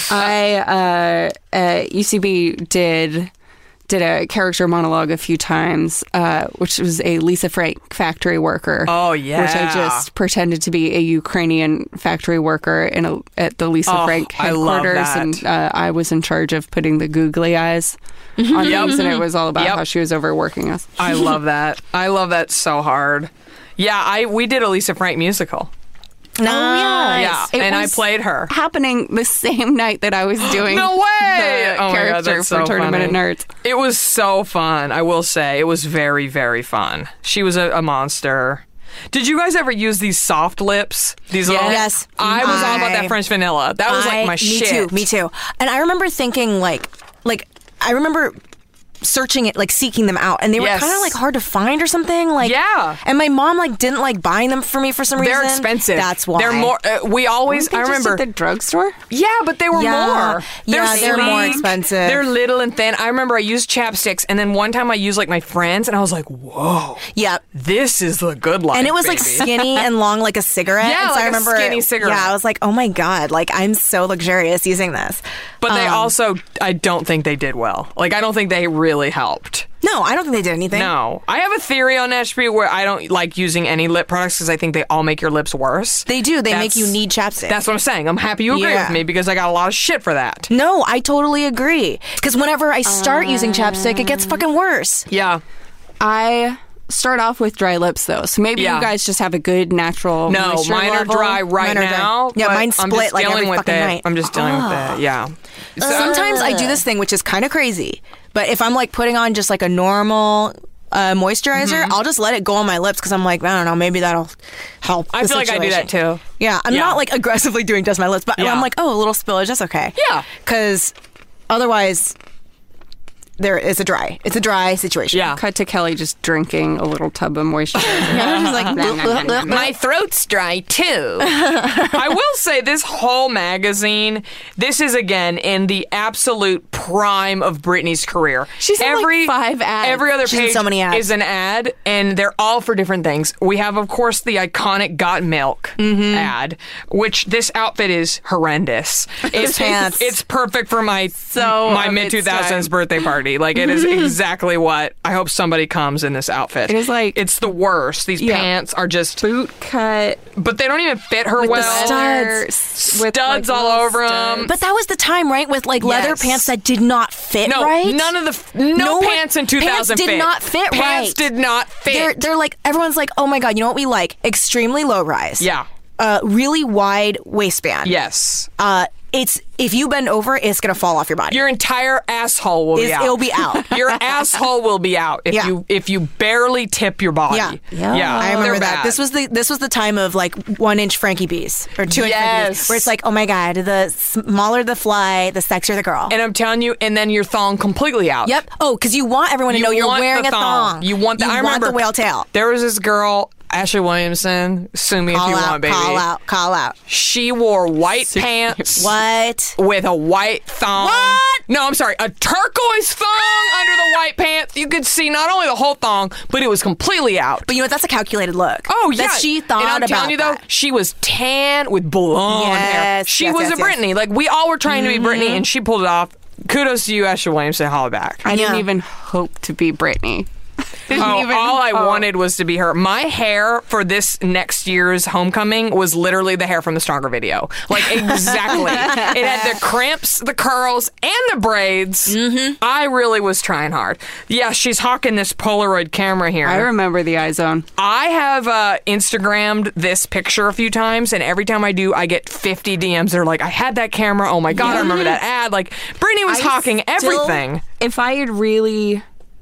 I uh, uh, U C B did did a character monologue a few times, uh, which was a Lisa Frank factory worker. Oh, yeah. Which I just pretended to be a Ukrainian factory worker in a, at the Lisa Oh, Frank I love headquarters, that. and uh, I was in charge of putting the googly eyes on things, and it was all about Yep. how she was overworking us. I love that. I love that so hard. Yeah, I we did a Lisa Frank musical. Nice. Yeah, It and I was played her. Happening the same night that I was doing No way! the Oh my God, character that's for so Tournament of funny. Nerds. It was so fun. I will say it was very, very fun. She was a, a monster. Did you guys ever use these soft lips? These little. Yes. I was all about that I- French vanilla. That was I- like my me shit. too. Me too. And I remember thinking like like I remember searching it, like seeking them out, and they were Yes. kind of like hard to find or something. Like Yeah. And my mom like didn't like buying them for me for some They're reason. expensive. That's why. They're more. Uh, we always. They I just remember. at the drugstore. Yeah, but they were Yeah. more. Yeah, they're more sleek, expensive. They're little and thin. I remember I used chapsticks, and then one time I used like my friends, and I was like, "Whoa, Yeah. this is the good life." And it was like baby. skinny and long, like a cigarette. Yeah, and so like I a remember, skinny cigarette. Yeah, I was like, oh my god, like I'm so luxurious using this. But they Um, also, I don't think they did well. Like, I don't think they really helped. No, I don't think they did anything. No, I have a theory on Ashby where I don't like using any lip products because I think they all make your lips worse. They do. They make That's- you need chapstick. That's what I'm saying. I'm happy you agree Yeah. with me because I got a lot of shit for that. No, I totally agree. Because whenever I start using chapstick, it gets fucking worse. Yeah. I start off with dry lips though, so maybe Yeah. you guys just have a good natural. No, moisture mine are level. dry right Mine are dry. now. Yeah, but mine I'm split, just like, dealing every with fucking it. night. I'm just dealing with it. Yeah. So- Sometimes I do this thing, which is kind of crazy. But if I'm like putting on just like a normal uh, moisturizer, Mm-hmm. I'll just let it go on my lips because I'm like, I don't know, maybe that'll help. I the feel like I do that situation. too. Yeah, I'm Yeah. not like aggressively doing just my lips, but Yeah. I'm like, oh, a little spillage, that's okay. Yeah. Because otherwise, there is a dry. It's a dry situation. Yeah. Cut to Kelly just drinking a little tub of moisturizer. I'm just like, bleh, bleh, bleh, bleh. My throat's dry too. I will say this whole magazine, this is again in the absolute prime of Britney's career. She's in, like, five ads. Every other She's in page so many ads. is an ad, and they're all for different things. We have, of course, the iconic Got Milk Mm-hmm. ad, which this outfit is horrendous. It's pants. It's perfect for my So my of mid its two thousands time. birthday party. Like it is exactly what I hope somebody comes in this outfit. It is like- it's the worst. These Yeah. pants are just Boot cut but they don't even fit her with well. the studs. studs, with, Studs like, all little over 'em. studs. But that was the time, right, with like leather Yes. pants that did not fit No, right. none of the f- no, No one- pants in two thousand pants did fit. not fit Pants right. did not fit. They're they're like everyone's like, oh my god, you know what we like? Extremely low rise. yeah. Uh, really wide waistband. Yes. Uh, it's if you bend over, it's gonna fall off your body. Your entire asshole will be It's- out. it'll be out. Your asshole will be out if Yeah. you if you barely tip your body. Yeah. Yeah. yeah. I remember They're that. bad. This was the this was the time of like one inch Frankie Bees or two inch Frankie Yes. Bees, where it's like, oh my god, the smaller the fly, the sexier the girl. And I'm telling you, and then your thong completely out. Yep. Oh, because you want everyone to You know you're want wearing the a thong. You want the. You I want remember the whale tail. There was this girl, Ashley Williamson. Sue me Call if you out, want, baby. call out, call out. She wore white pants. What? With a white thong. What? No, I'm sorry. A turquoise thong under the white pants. You could see not only the whole thong, but it was completely out. But you know what? That's a calculated look. Oh, yeah. That she thought and I'm about telling you, though, that. she was tan with blonde hair. Yes, She yes, was yes, a yes. Britney. Like, we all were trying to be Britney, and she pulled it off. Kudos to you, Ashley Williamson. Holla back. I didn't Yeah. even hope to be Britney. Oh, even- all I oh. wanted was to be her. My hair for this next year's homecoming was literally the hair from the Stronger video. Like, exactly. It had the crimps, the curls, and the braids. Mm-hmm. I really was trying hard. Yeah, she's hawking this Polaroid camera here. I remember the iZone. I have uh, Instagrammed this picture a few times, and every time I do, I get fifty D Ms that are like, I had that camera. Oh my God, I remember that ad. Like, Britney was I hawking still- everything. If I had really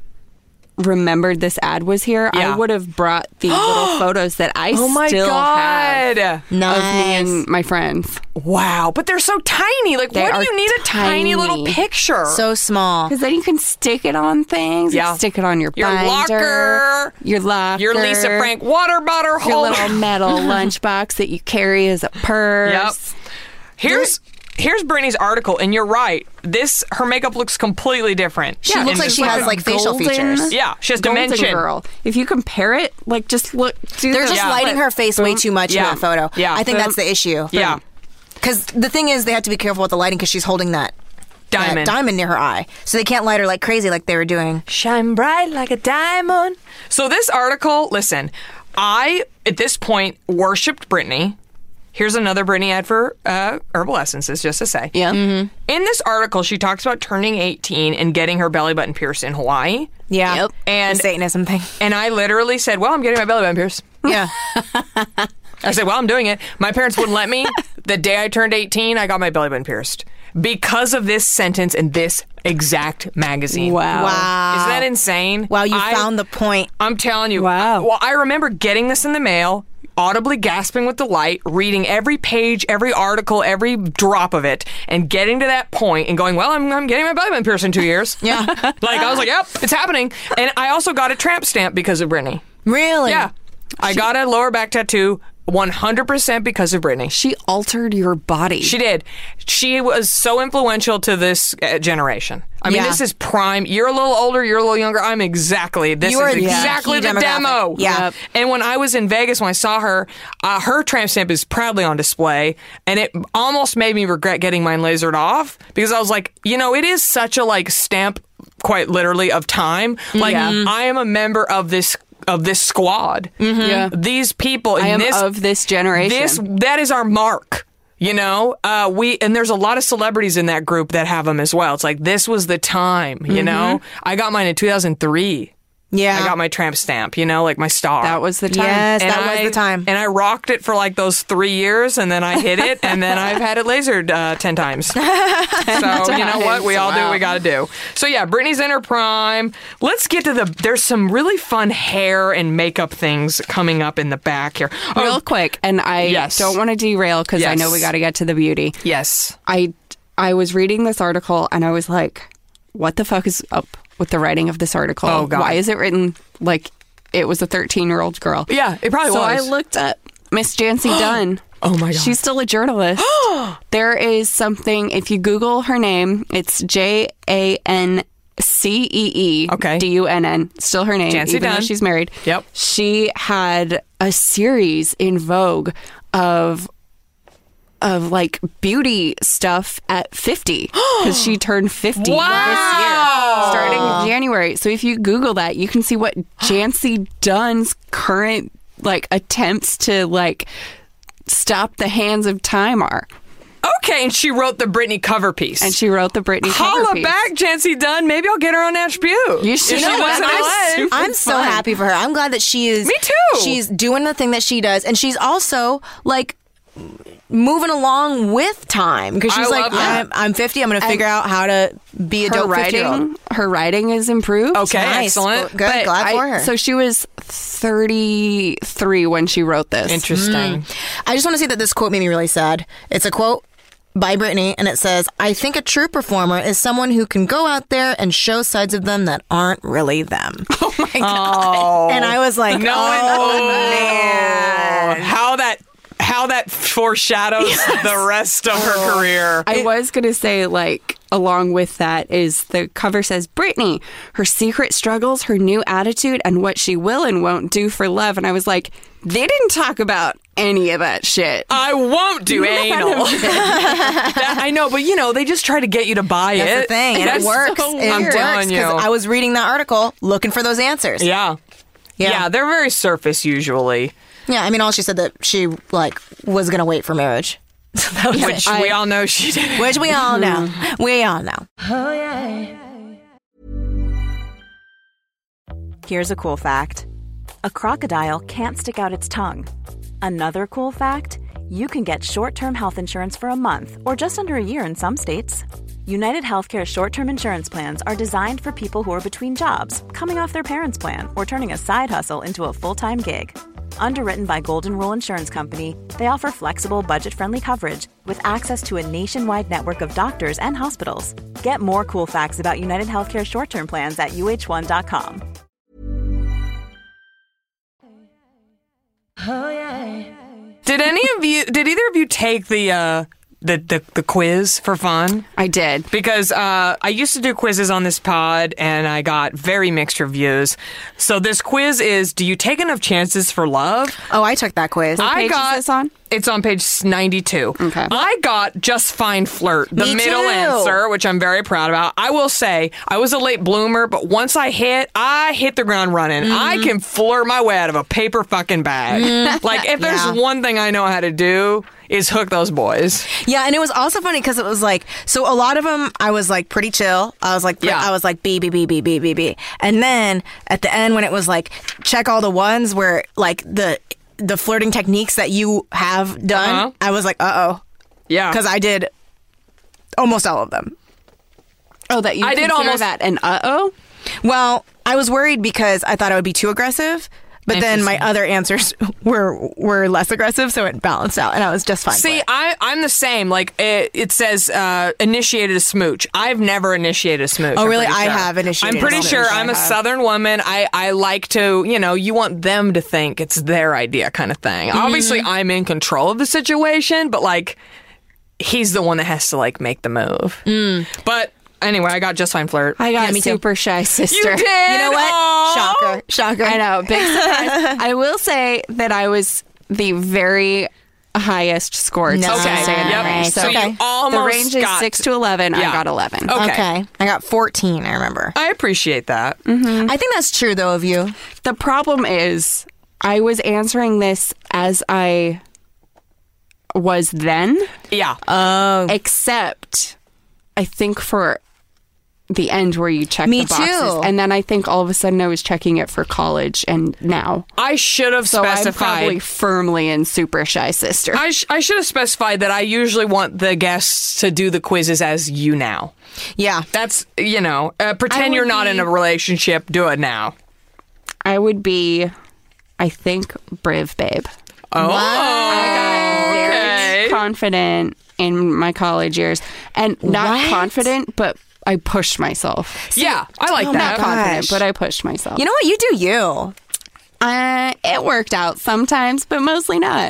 remembered this ad was here, Yeah. I would have brought the little photos that I Oh my still have God. of me and my friends. Wow, but they're so tiny. Like, They what do are you need a tiny, little tiny. picture? So small. Because then you can stick it on things. You Yeah. can stick it on your Your binder, locker. your locker, Your Lisa Frank water bottle your holder. little metal lunchbox that you carry as a purse. Yep. Here's here's Britney's article, and you're right. This her makeup looks completely different. She in looks like this she has photo. like facial Golden- features. Yeah, she has Golden dimension. Girl. If you compare it, like just look. Do They're the just Yeah. lighting her face way Boom. too much Yeah. in that photo. Yeah. I think Boom. that's the issue. Yeah, Because the thing is, they have to be careful with the lighting because she's holding that that diamond. diamond near her eye, so they can't light her like crazy like they were doing. Shine bright like a diamond. So this article, listen, I at this point worshipped Britney. Here's another Britney ad for uh, Herbal Essences, just to say. Yeah. In this article, she talks about turning eighteen and getting her belly button pierced in Hawaii. Yeah, Yep. And the Satanism thing. and I literally said, "Well, I'm getting my belly button pierced." Yeah, I said, "Well, I'm doing it." My parents wouldn't let me. The day I turned eighteen, I got my belly button pierced because of this sentence in this exact magazine. Wow. wow. Isn't that insane? Wow, you I- found the point. I'm telling you. Wow. Well, I remember getting this in the mail, audibly gasping with delight, reading every page, every article, every drop of it, and getting to that point and going, well, I'm, I'm getting my belly button pierced in two years. Yeah. Like, I was like, yep, it's happening. And I also got a tramp stamp because of Britney. Really? Yeah. I got a lower back tattoo one hundred percent because of Britney. She altered your body. She did. She was so influential to this uh, generation. I mean, Yeah. this is prime. You're a little older, you're a little younger. I'm exactly. This You are is the exactly key the demographic. demo. Yeah. Yep. And when I was in Vegas, when I saw her, uh, her tramp stamp is proudly on display, and it almost made me regret getting mine lasered off because I was like, you know, it is such a like stamp, quite literally, of time. Like, Yeah. I am a member of this of this squad. Yeah. These people in I am this of this generation. this that is our mark. You know, uh, we and there's a lot of celebrities in that group that have them as well. It's like this was the time. You know, I got mine in two thousand three. Yeah. I got my tramp stamp. You know, like my star. That was the time. Yes, And that was I- the time. And I rocked it for like those three years, and then I hit it, and then I've had it lasered uh, ten times. So you know what? We all do what we got to do. So yeah, Britney's in her prime. Let's get to the. There's some really fun hair and makeup things coming up in the back here. Oh, Real quick, and I Yes. don't want to derail because I Yes. know we got to get to the beauty. yes. I I was reading this article and I was like, what the fuck is up with the writing of this article? Oh, God. Why is it written like it was a thirteen-year-old girl? Yeah, it probably so was. I looked up Miss Jancy Dunn. Oh my God. She's still a journalist. There is something, if you Google her name, it's J A N C E E Okay. D U N N. Still her name, Jancy even though Dunn. she's married. Yep. She had a series in Vogue of of like beauty stuff at fifty because she turned fifty Wow. this year starting in January. So if you Google that, you can see what Jancy Dunn's current like attempts to like stop the hands of time are. Okay, and she wrote the Britney cover piece. And she wrote the Britney cover Holla piece. back, Jancy Dunn. Maybe I'll get her on Natch Butte. You should. If You know she what? lives in That L is A. super I'm so fun. happy for her. I'm glad that she is. Me too. She's doing the thing that she does, and she's also like moving along with time because she's I like, love that. I'm, I'm fifty. I'm going to figure out how to be a her dope fifty-year-old. writing, her writing is improved. Okay, Nice. excellent. Good. But Glad I- for her. So she was thirty-three when she wrote this. Interesting. I just want to say that this quote made me really sad. It's a quote by Britney, and it says, I think a true performer is someone who can go out there and show sides of them that aren't really them. Oh my god! And I was like, No, oh, man. How that how that foreshadows the rest of her career. I was gonna say, like, along with that is the cover says Britney, her secret struggles, her new attitude, and what she will and won't do for love. And I was like, they didn't talk about any of that shit. I won't do anal. That- I know, but you know, they just try to get you to buy That's it. the thing, and That's it works. so It I'm works, telling you. 'cause I was reading that article looking for those answers. yeah. Yeah. yeah. they're very surface usually. Yeah, I mean, all she said that she, like, was going to wait for marriage. That was Which it. we all know she did. Which we all know. We all know. Here's a cool fact. A crocodile can't stick out its tongue. Another cool fact, you can get short-term health insurance for a month or just under a year in some states. United Healthcare short-term insurance plans are designed for people who are between jobs, coming off their parents' plan, or turning a side hustle into a full-time gig. Underwritten by Golden Rule Insurance Company, they offer flexible, budget-friendly coverage with access to a nationwide network of doctors and hospitals. Get more cool facts about United Healthcare short-term plans at U H one dot com. Did any of you did either of you take the uh the, the, the quiz for fun? I did. Because uh, I used to do quizzes on this pod, and I got very mixed reviews. So this quiz is, do you take enough chances for love? Oh, I took that quiz. What I page is got this on? It's on page ninety-two. Okay. I got just fine flirt, the Me middle too. answer, which I'm very proud about. I will say I was a late bloomer, but once I hit, I hit the ground running. Mm-hmm. I can flirt my way out of a paper fucking bag. Like if there's Yeah. one thing I know how to do is hook those boys. Yeah, and it was also funny because it was like, so a lot of them, I was like pretty chill. I was like, Yeah. I was like B, B, B, B, B, B, B. And then at the end when it was like, check all the ones where like the the flirting techniques that you have done, Uh-huh. I was like, uh-oh. Yeah. Because I did almost all of them. Oh, that you I did consider almost- that an uh-oh? Well, I was worried because I thought I would be too aggressive. But then my other answers were were less aggressive, so it balanced out, and I was just fine. See, for it. I, I'm the same. Like, it, it says uh, initiated a smooch. I've never initiated a smooch. Oh, I'm really? pretty I sure. have initiated I'm pretty a sure smooch. I'm I a have. Southern woman. I, I like to, you know, you want them to think it's their idea kind of thing. Mm-hmm. Obviously, I'm in control of the situation, but, like, he's the one that has to, like, make the move. Mm. But anyway, I got just fine flirt. I got me too. super shy sister. You did? You know what? Aw. Shocker. Shocker. I know, big surprise. I will say that I was the very highest scored. Nice. Okay. sister in the Yep. range. So So you Okay. almost the range is got six to eleven. Yeah. I got eleven. Okay. Okay. I got fourteen, I remember. I appreciate that. I think that's true, though, of you. The problem is, I was answering this as I was then, Yeah. Oh. except I think for the end where you check Me the boxes. too. And then I think all of a sudden I was checking it for college and now. I should have So I'm specified. probably firmly in super shy sister. I, sh- I should have specified that I usually want the guests to do the quizzes as you now. Yeah. That's, you know, uh, I pretend would you're not be- in a relationship. Do it now. I would be, I think, Briv Babe. Oh, Very okay. confident in my college years. And not What? confident, but I pushed myself. Yeah, I like oh that. my God. Confident, Gosh. but I pushed myself. You know what? You do you. Uh, it worked out sometimes, but mostly not.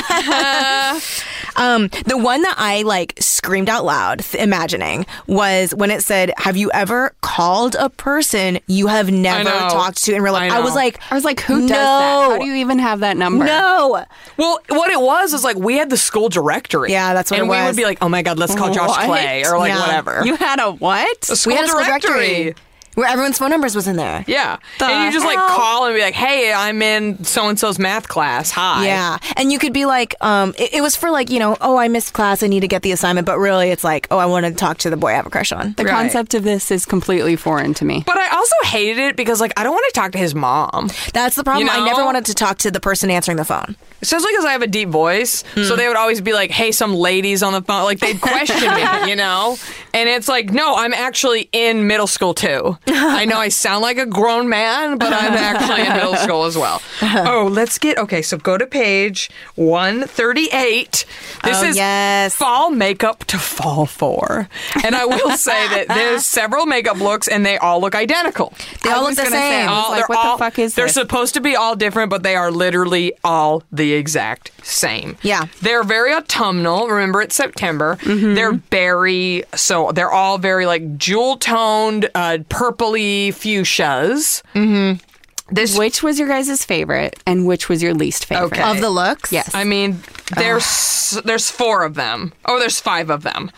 Um, the one that I like screamed out loud, th- imagining, was when it said, "Have you ever called a person you have never know. talked to in real life?" I I, was know. like, I was like, who does no. that? How do you even have that number? "No." Well, what it was is like we had the school directory. Yeah, that's what and it we would was. be like, oh my God, let's call Josh What? Clay or like Yeah. whatever. You had a what? the school We had a school directory. directory where everyone's phone numbers was in there. Yeah. The and you just like hell? call and be like, hey, I'm in so and so's math class. Hi. Yeah, and you could be like, um, it, it was for like, you know, oh, I missed class, I need to get the assignment, but really, it's like, oh, I want to talk to the boy I have a crush on. The Right. concept of this is completely foreign to me. But I also hated it because like I don't want to talk to his mom. That's the problem. You I know? never wanted to talk to the person answering the phone. Especially because I have a deep voice. So they would always be like, hey, some ladies on the phone. Like, they'd question me, you know? And it's like, no, I'm actually in middle school, too. I know I sound like a grown man, but I'm actually in middle school as well. Oh, let's get, okay, so go to page one thirty-eight. This Oh, is yes. fall makeup to fall for. And I will say that there's several makeup looks, and they all look identical. They all I look was the gonna say, same. I was All- like, they're what all- the fuck is They're this? supposed to be all different, but they are literally all the exact same. Yeah. They're very autumnal. Remember, it's September. Mm-hmm. They're very, so they're all very like jewel toned, uh, purpley fuchsias. Mm-hmm. This, Which was your guys' favorite and which was your least favorite? Okay. Of the looks? Yes. I mean, there's there's four of them. Oh, there's five of them.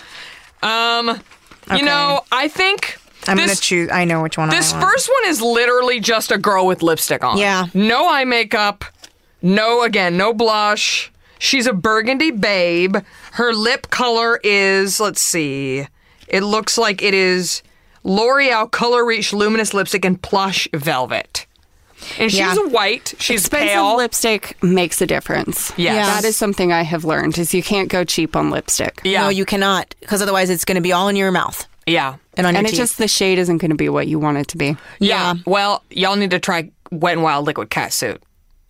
Um, you know, I think I'm this, going to choose. I know which one This I want. first one is literally just a girl with lipstick on. Yeah. No eye makeup. No, again, no blush. She's a burgundy babe. Her lip color is, let's see, it looks like it is L'Oreal Color Reach Luminous Lipstick in Plush Velvet. And she's Yeah. white. She's Expensive pale. lipstick makes a difference. Yes. Yes. That is something I have learned is you can't go cheap on lipstick. Yeah. No, you cannot, because otherwise it's going to be all in your mouth Yeah. and on And your it's teeth. just the shade isn't going to be what you want it to be. Yeah. Well, y'all need to try Wet n Wild Liquid Catsuit.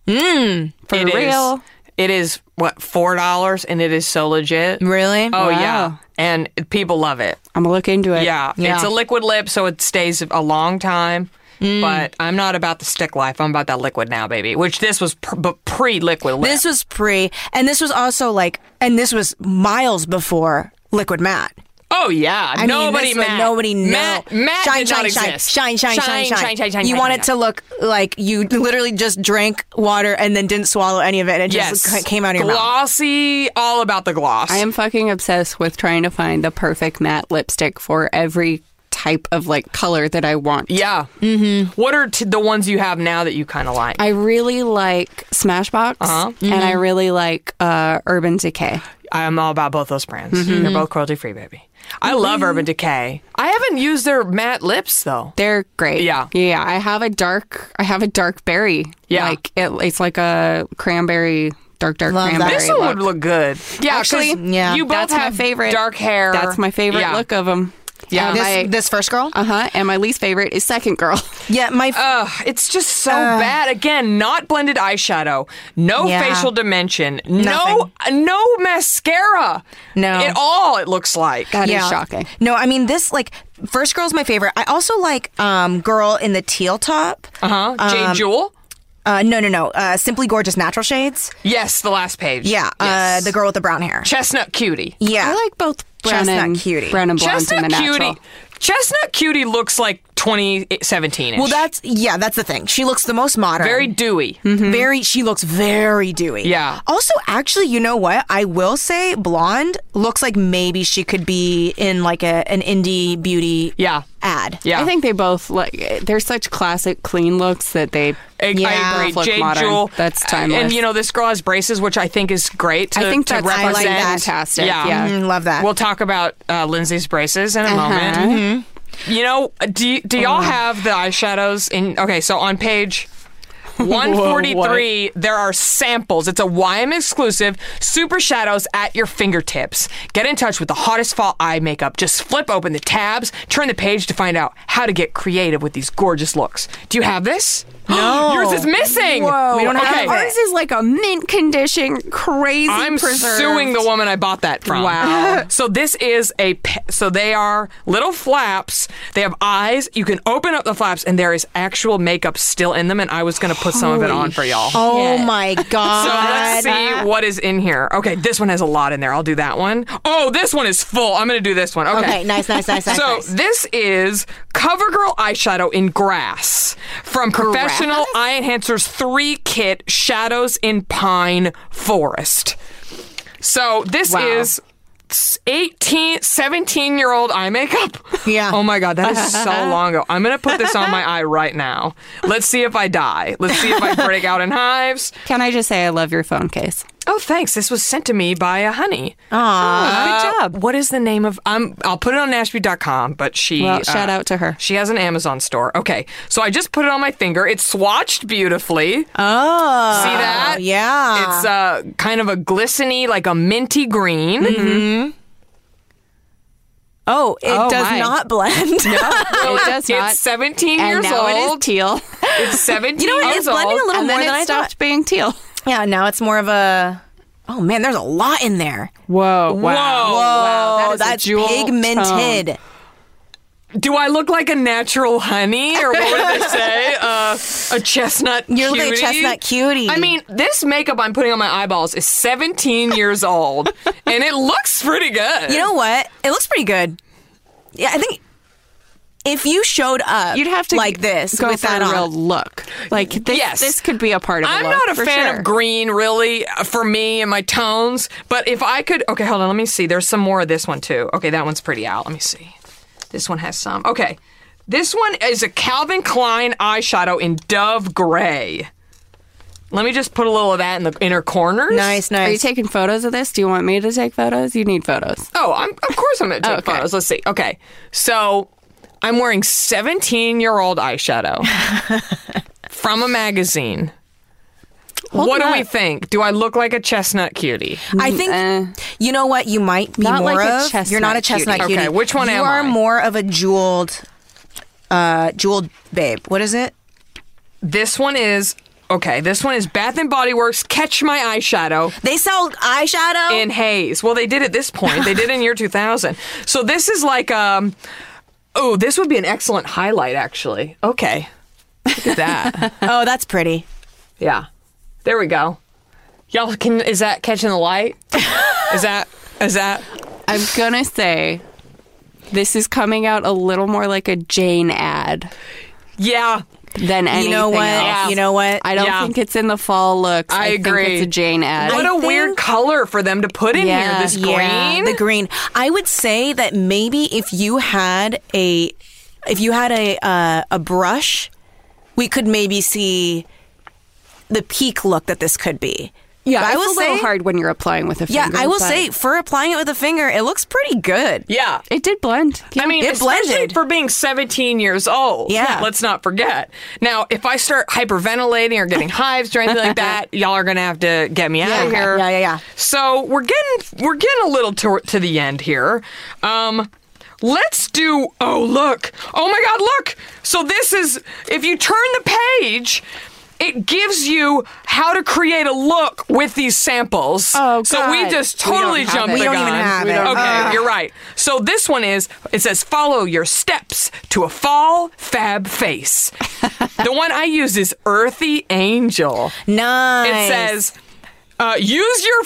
Mm. For It is- real. it is, what, four dollars? And it is so legit. Really? Oh, Wow. yeah. And people love it. I'm going to look into it. Yeah, Yeah. it's a liquid lip, so it stays a long time. But I'm not about the stick life. I'm about that liquid now, baby. Which this was pr- but pre-liquid lip. This was pre, and this was also like, and this was miles before Liquid Matte. oh yeah, I nobody mean, this Matt. one, nobody know. Matt, Matt shine, did shine, not shine, exist. shine, shine, shine, shine, shine, shine, shine, You shine, want shine. it to look like you literally just drank water and then didn't swallow any of it. It Yes, just came out of your mouth. glossy, all about the gloss. I am fucking obsessed with trying to find the perfect matte lipstick for every type of like color that I want. Yeah. Mm-hmm. What are t- the ones you have now that you kind of like? I really like Smashbox Uh-huh. and I really like uh, Urban Decay. I'm all about both those brands. Mm-hmm. They're both cruelty free, baby. I love Urban Decay. I haven't used their matte lips though. They're great. Yeah. Yeah. I have a dark I have a dark berry. Yeah. Like it, it's like a cranberry dark dark Love that. cranberry. This one look. would look good. Yeah, 'cause Actually, yeah, you both that's my have favorite. dark hair. That's my favorite Yeah. look of them. Yeah. This, my, this first girl? uh-huh. And my least favorite is Second Girl. Yeah, my. Ugh, it's just so bad. Again, not blended eyeshadow, no Yeah. facial dimension, no Nothing. no mascara. No. At all, it looks like. That is yeah. shocking. No, I mean this like first girl's my favorite. I also like um girl in the teal top. Uh huh. Jade Um, Jewel? Uh, no, no, no. Uh, Simply Gorgeous Natural Shades. Yes, the last page. Yeah, Yes. uh, the girl with the brown hair. Chestnut Cutie. Yeah, I like both brown Chestnut and Cutie. brown and blonde in the Chestnut natural. Cutie. Chestnut Cutie looks like twenty seventeen. Well, that's yeah, that's the thing. She looks the most modern. very dewy. very. She looks very dewy. Yeah. Also, actually, you know what? I will say, blonde looks like maybe she could be in like a an indie beauty Yeah. ad. Yeah. I think they both like they're such classic clean looks that they I, Yeah. I agree. Look Jade modern. Jewel. That's Uh, timeless. And you know, this girl has braces, which I think is great to, I think to that's represent. I like that. fantastic. Yeah. Yeah. Mm, love that. We'll talk about uh, Lindsay's braces in a moment. Uh-huh. You know, do y- do y'all have the eyeshadows in? Okay, so on page one forty-three, there are samples. It's a Y M exclusive, super shadows at your fingertips. Get in touch with the hottest fall eye makeup. Just flip open the tabs, turn the page to find out how to get creative with these gorgeous looks. Do you have this? No. Yours is missing. Whoa. We don't have okay. it. Ours is like a mint condition, crazy I'm preserved. suing the woman I bought that from. Wow. So this is a, pe- so they are little flaps. They have eyes. You can open up the flaps and there is actual makeup still in them. And I was going to put some of it on for y'all. Oh my god. So let's see what is in here. Okay, this one has a lot in there. I'll do that one. Oh, this one is full. I'm going to do this one. Okay. Okay, nice, nice, nice, nice. So nice. this is CoverGirl eyeshadow in grass from Professional Eye Enhancers three Kit Shadows in Pine Forest. So this Wow. is eighteen, seventeen year old eye makeup. Yeah. Oh my God, that is so long ago. I'm going to put this on my eye right now. Let's see if I die. Let's see if I break out in hives. Can I just say I love your phone case? Oh, thanks. This was sent to me by a honey. Aw. Good job. What is the name of? Um, I'll put it on nash beaut dot com, but she. Well, shout out to her. She has an Amazon store. Okay, so I just put it on my finger. It's swatched beautifully. Oh. See that? Yeah. It's uh, kind of a glistening, like a minty green. Mm-hmm. Oh, it Oh, does my. not blend. It does not. It's seventeen and years now old. it is teal. It's seventeen You know what? years It's blending old. a little and more then than it I stopped thought. being teal. Yeah, now it's more of a. Oh man, there's a lot in there. Whoa. Wow. Whoa. Wow. That Oh, is a that's jewel pigmented. tone. Do I look like a natural honey, or what did they say? Uh, a chestnut You look like a cutie? chestnut cutie. I mean, this makeup I'm putting on my eyeballs is seventeen years old, and it looks pretty good. You know what? It looks pretty good. Yeah, I think if you showed up, You'd have to like this go with for that a on. real look. Like this, Yes. this could be a part of. I'm a look, not a for fan sure. of green, really, uh, for me and my tones. But if I could, okay, hold on, let me see. There's some more of this one too. Okay, that one's pretty out. Let me see. This one has some. Okay, this one is a Calvin Klein eyeshadow in Dove Gray. Let me just put a little of that in the inner corners. Nice, nice. Are you taking photos of this? Do you want me to take photos? You need photos. Oh, I'm, of course I'm going to take Okay. photos. Let's see. Okay, so I'm wearing seventeen-year-old eyeshadow from a magazine. Hold what do on. we think? Do I look like a chestnut cutie? I think Uh, you know what you might be Not more like a of. chestnut You're not a chestnut cutie. cutie. Okay, which one you am are I? more of a jeweled, uh, jeweled babe. What is it? This one is okay. This one is Bath and Body Works Catch My Eyeshadow They sell eyeshadow. in Haze. Well, they did at this point. They did in year two thousand. So this is like um. Oh, this would be an excellent highlight, actually. Okay, look at that. Oh, that's pretty. Yeah, there we go. Y'all, can is that catching the light? Is that is that? I'm gonna say this is coming out a little more like a Jane ad Yeah, than anything You know what? else. You know what? I don't Yeah. think it's in the fall looks. I think agree. it's a Jane ad. what I a weird think- color for them to put in Yeah, here. This Yeah, green. the green. I would say that maybe if you had a, if you had a uh, a brush, we could maybe see the peak look that this could be. Yeah, I it's will a little say- hard when you're applying with a Yeah, finger. I will but say for applying it with a finger, it looks pretty good. yeah. it did blend. I mean, It especially blended. for being seventeen years old. Yeah. Let's not forget. Now, if I start hyperventilating or getting hives or anything like that, y'all are going to have to get me out of okay. here. Yeah, yeah, yeah. So we're getting we're getting a little to, to the end here. Um, let's do. Oh, look! Oh my God, look! So this is if you turn the page. It gives you how to create a look with these samples. Oh, So we God. just We don't totally have jumped it. the We don't gun. even have We it. don't Okay, have you're right. So this one is, it says, follow your steps to a fall fab face. The one I use is Earthy Angel. Nice. It says, uh, use your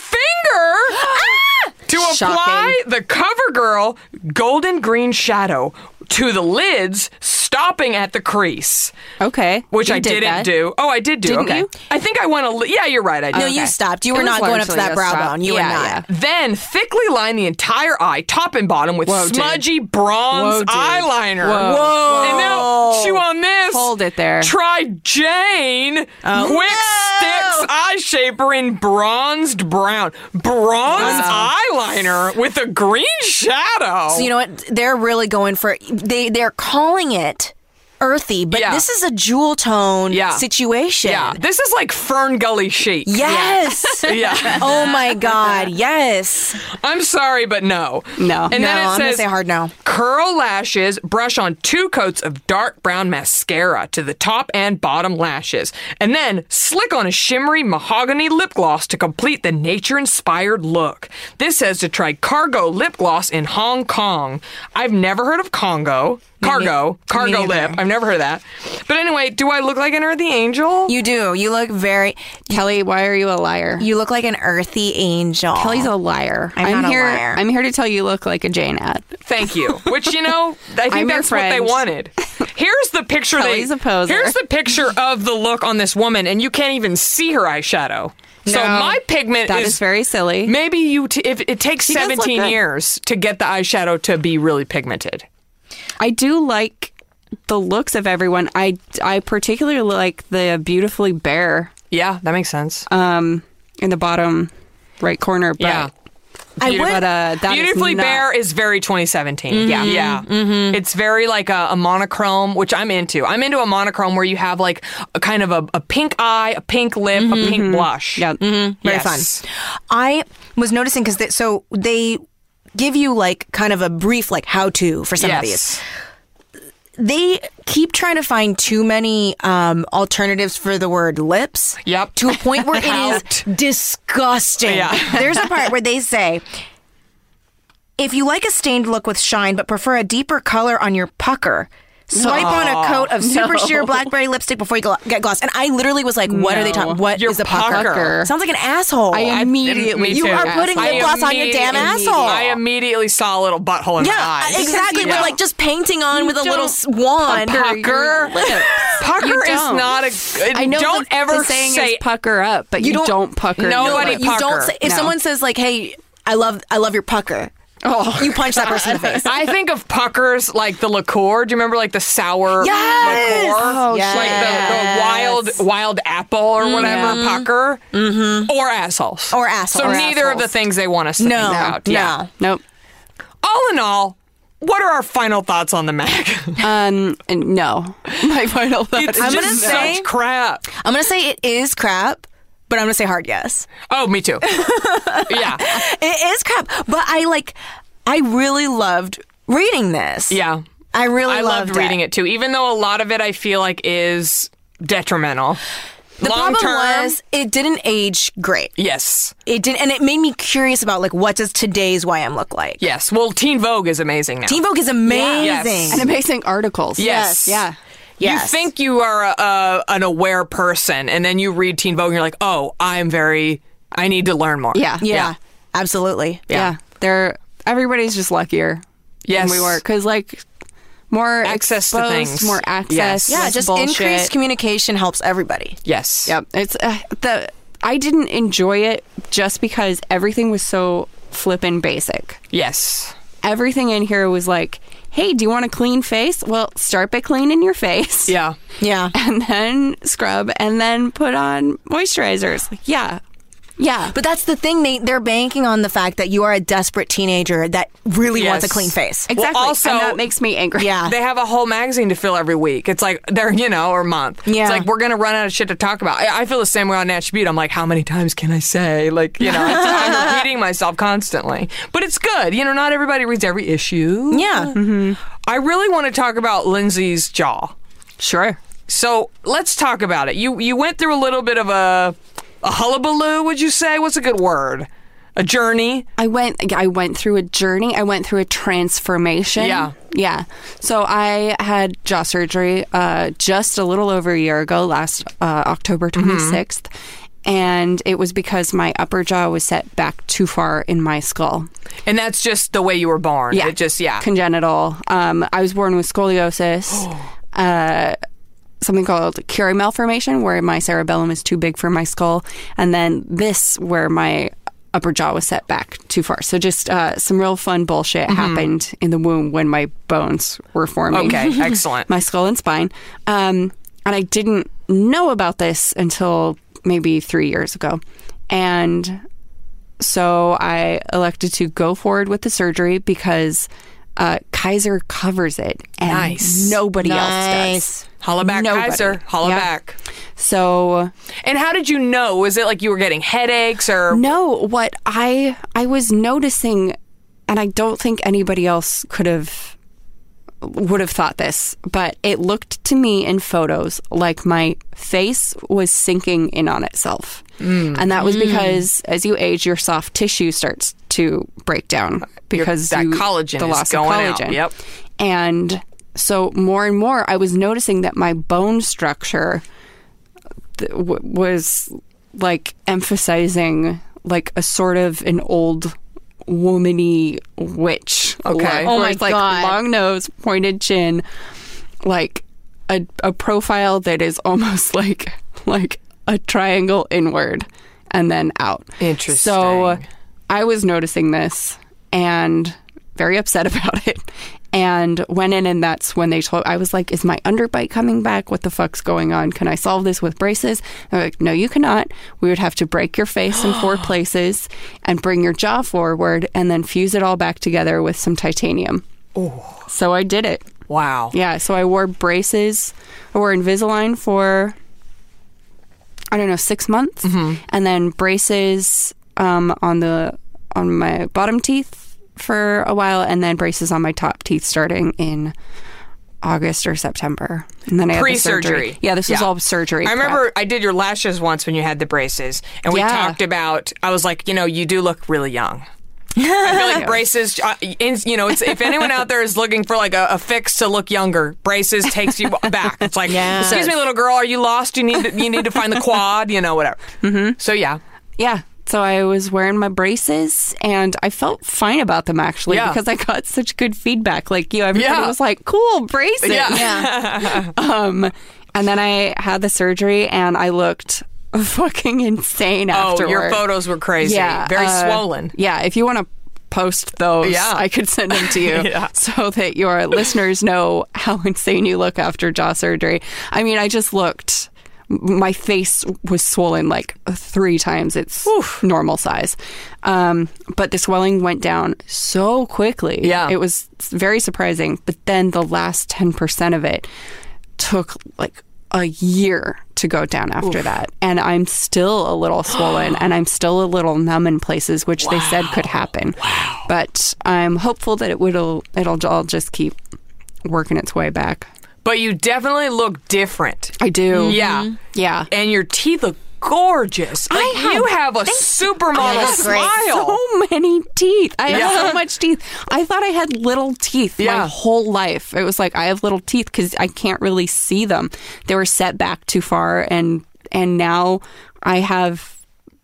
finger to apply Shocking. the CoverGirl Golden Green Shadow to the lids, stopping at the crease. Okay, Which you I did didn't that. do. Oh, I did do. Didn't okay. you? I think I went a li- Yeah, you're right. I did. No, you stopped. You were It was not going up to largely that a brow stop. bone. You Yeah, were not. yeah. Then thickly line the entire eye, top and bottom, with Whoa, dude. smudgy bronze Whoa, dude. eyeliner. Whoa. Whoa. And now, chew on this. Hold it there. Try Jane Oh. Quick No. Sticks Eye Shaper in bronzed brown. Bronze eyeliner with a green shadow. So you know what? They're really going for they. They're calling it earthy, but Yeah. this is a jewel tone Yeah. situation. Yeah, this is like Fern Gully chic. Yes. Yeah. Oh my God. Yes. I'm sorry, but no. No. And no, then it I'm gonna says say hard no. curl lashes, brush on two coats of dark brown mascara to the top and bottom lashes, and then slick on a shimmery mahogany lip gloss to complete the nature-inspired look. This says to try Cargo lip gloss in Hong Kong. I've never heard of Congo. Cargo. Cargo neither. lip. I've never heard of that. But anyway, do I look like an earthy angel? You do. You look very. Kelly, why are you a liar? You look like an earthy angel. Kelly's a liar. I'm not a here. liar. I'm here to tell you, you look like a Jane ad. Thank you. Which, you know, I think I'm your that's what they friend. wanted. Here's the picture. Kelly's they, a poser. Here's the picture of the look on this woman, and you can't even see her eyeshadow. So No, my pigment That is, is very silly. maybe you. T- if it takes She does look seventeen good. years to get the eyeshadow to be really pigmented. I do like the looks of everyone. I I particularly like the beautifully bare Yeah, that makes sense. um in the bottom right corner. But Yeah. I Beautiful- would- but, uh, that is Beautifully not- Bare is very twenty seventeen. Mm-hmm. Yeah, yeah. It's very like a, a monochrome, which I'm into. I'm into a monochrome where you have like a kind of a, a pink eye, a pink lip, a pink blush. Yeah. Very Yes. fun. I was noticing because they, so they give you like kind of a brief like how to for some of these. Yes. They keep trying to find too many um, alternatives for the word lips. Yep. To a point where it Out. is disgusting. Yeah. There's a part where they say, if you like a stained look with shine but prefer a deeper color on your pucker, swipe on a coat of super sheer blackberry lipstick before you gl- get gloss. And I literally was like, what are they talking? What is Your a pucker? pucker. Sounds like an asshole. I immediately. Me You too. are putting I lip gloss on your damn immediately- asshole. I immediately saw a little butthole in yeah, my eyes. exactly. Yeah. With like just painting on with a little don't s- wand. pucker. Pucker You is don't. not a. I know Don't the, ever the saying say is pucker up, but you, don't- don't, pucker. Nobody your you lips. pucker. don't say, if No. someone says like, "Hey, I love I love your pucker," Oh. you punch that person in the face. I think of puckers like the liqueur. Do you remember like the sour Yes! liqueur? Oh, Like the, the wild wild apple or whatever pucker? Mm-hmm. Or assholes. Or assholes. So Or neither of the assholes. things they want us to No, think about. no. Yeah. Nope. All in all, what are our final thoughts on the Mac? Um. No. My final thought. It's is I'm just gonna such say- crap. I'm gonna say it is crap, but I'm gonna say hard yes. Oh, me too. Yeah. It is crap, but I like. I really loved reading this. Yeah. I really I loved, loved reading it too, even though a lot of it I feel like is detrimental. The Long problem term, was it didn't age great. yes. It didn't, and it made me curious about like what does today's Y M look like. Yes. Well, Teen Vogue is amazing now. Teen Vogue is amazing. Yes. and amazing articles. Yes. Yeah. Yes. You think you are a, a, an aware person, and then you read Teen Vogue, and you're like, oh, I'm very, I need to learn more. Yeah. Yeah, absolutely. Yeah. They're everybody's just luckier. Yes. Than we were because like more Access to exposed, things. more access. Yes. Yeah, less just bullshit. increased communication helps everybody. Yes. Yep. It's uh, the I didn't enjoy it just because everything was so flippin' basic. Yes. Everything in here was like, hey, do you want a clean face? Well, start by cleaning your face. Yeah. Yeah. And then scrub and then put on moisturizers. Like, yeah. Yeah. But that's the thing, they, they're banking on the fact that you are a desperate teenager that really wants a Yes. clean face. Exactly. also- and that makes me angry. Yeah. They have a whole magazine to fill every week. It's like they're, you know, or month. Yeah. It's like we're gonna run out of shit to talk about. I, I feel the same way on Natch Beaut. I'm like, how many times can I say? Like, you know, it's, I'm repeating myself constantly. But it's good. You know, not everybody reads every issue. Yeah. I really want to talk about Lindsay's jaw. Sure. So let's talk about it. You you went through a little bit of a a hullabaloo. Would you say? What's a good word? A journey. I went I went through a journey. I went through a transformation. Yeah. Yeah. So I had jaw surgery uh, just a little over a year ago, last uh, October twenty-sixth. And it was because my upper jaw was set back too far in my skull. And that's just the way you were born. Yeah. It just, yeah. Congenital. Um, I was born with scoliosis. uh, something called Curie malformation, where my cerebellum is too big for my skull. And then this, where my upper jaw was set back too far. So just uh, some real fun bullshit happened in the womb when my bones were forming. Okay, excellent. My skull and spine. Um, and I didn't know about this until maybe three years ago. And so I elected to go forward with the surgery because uh, Kaiser covers it and Nice. nobody else Nice. does. Holla back, Nobody. Kaiser. Holla Yeah. back. So And how did you know? Was it like you were getting headaches or? no, what I I was noticing, and I don't think anybody else could have would have thought this, but it looked to me in photos like my face was sinking in on itself. And that was because as you age, your soft tissue starts to break down because that you- collagen the is loss going of out. collagen. Yep. And so more and more, I was noticing that my bone structure th- w- was like emphasizing like a sort of an old womany witch. Okay. look, Oh where my it's like God. long nose, pointed chin, like a a profile that is almost like like a triangle inward and then out. Interesting. So I was noticing this and very upset about it. and went in, and that's when they told, I was like, is my underbite coming back? What the fuck's going on? Can I solve this with braces? They're like, no, you cannot. We would have to break your face in four places and bring your jaw forward and then fuse it all back together with some titanium. Oh. So I did it. Wow. Yeah, so I wore braces. I wore Invisalign for, I don't know, six months. Mm-hmm. And then braces um, on the on my bottom teeth for a while, and then braces on my top teeth starting in August or September. And then I had the surgery. Pre-surgery. Yeah, this was Yeah. all surgery. I prep. remember I did your lashes once when you had the braces, and we Yeah. talked about, I was like, you know, you do look really young. I feel like braces, uh, in, you know, it's, if anyone out there is looking for like a, a fix to look younger, braces takes you back. It's like, Yeah. excuse me, little girl, are you lost? You need to, you need to find the quad, you know, whatever. Mm-hmm. So yeah. Yeah. So I was wearing my braces, and I felt fine about them, actually, Yeah. because I got such good feedback. Like, you know, everybody Yeah. was like, cool, braces. Yeah. Um, and then I had the surgery, and I looked fucking insane Oh, afterward. your photos were crazy. Yeah, Very uh, swollen. Yeah, if you want to post those, Yeah. I could send them to you Yeah. so that your listeners know how insane you look after jaw surgery. I mean, I just looked, my face was swollen like three times its normal size. Um, but the swelling went down so quickly. Yeah. It was very surprising. But then the last ten percent of it took like a year to go down after that. And I'm still a little swollen and I'm still a little numb in places, which they said could happen. Wow. But I'm hopeful that it will, it'll all just keep working its way back. But you definitely look different. I do. Yeah. Yeah. And your teeth look gorgeous. Like, I have- you have a supermodel smile. So many teeth. I Yeah. have so much teeth. I thought I had little teeth Yeah. my whole life. It was like I have little teeth because I can't really see them. They were set back too far, and and now I have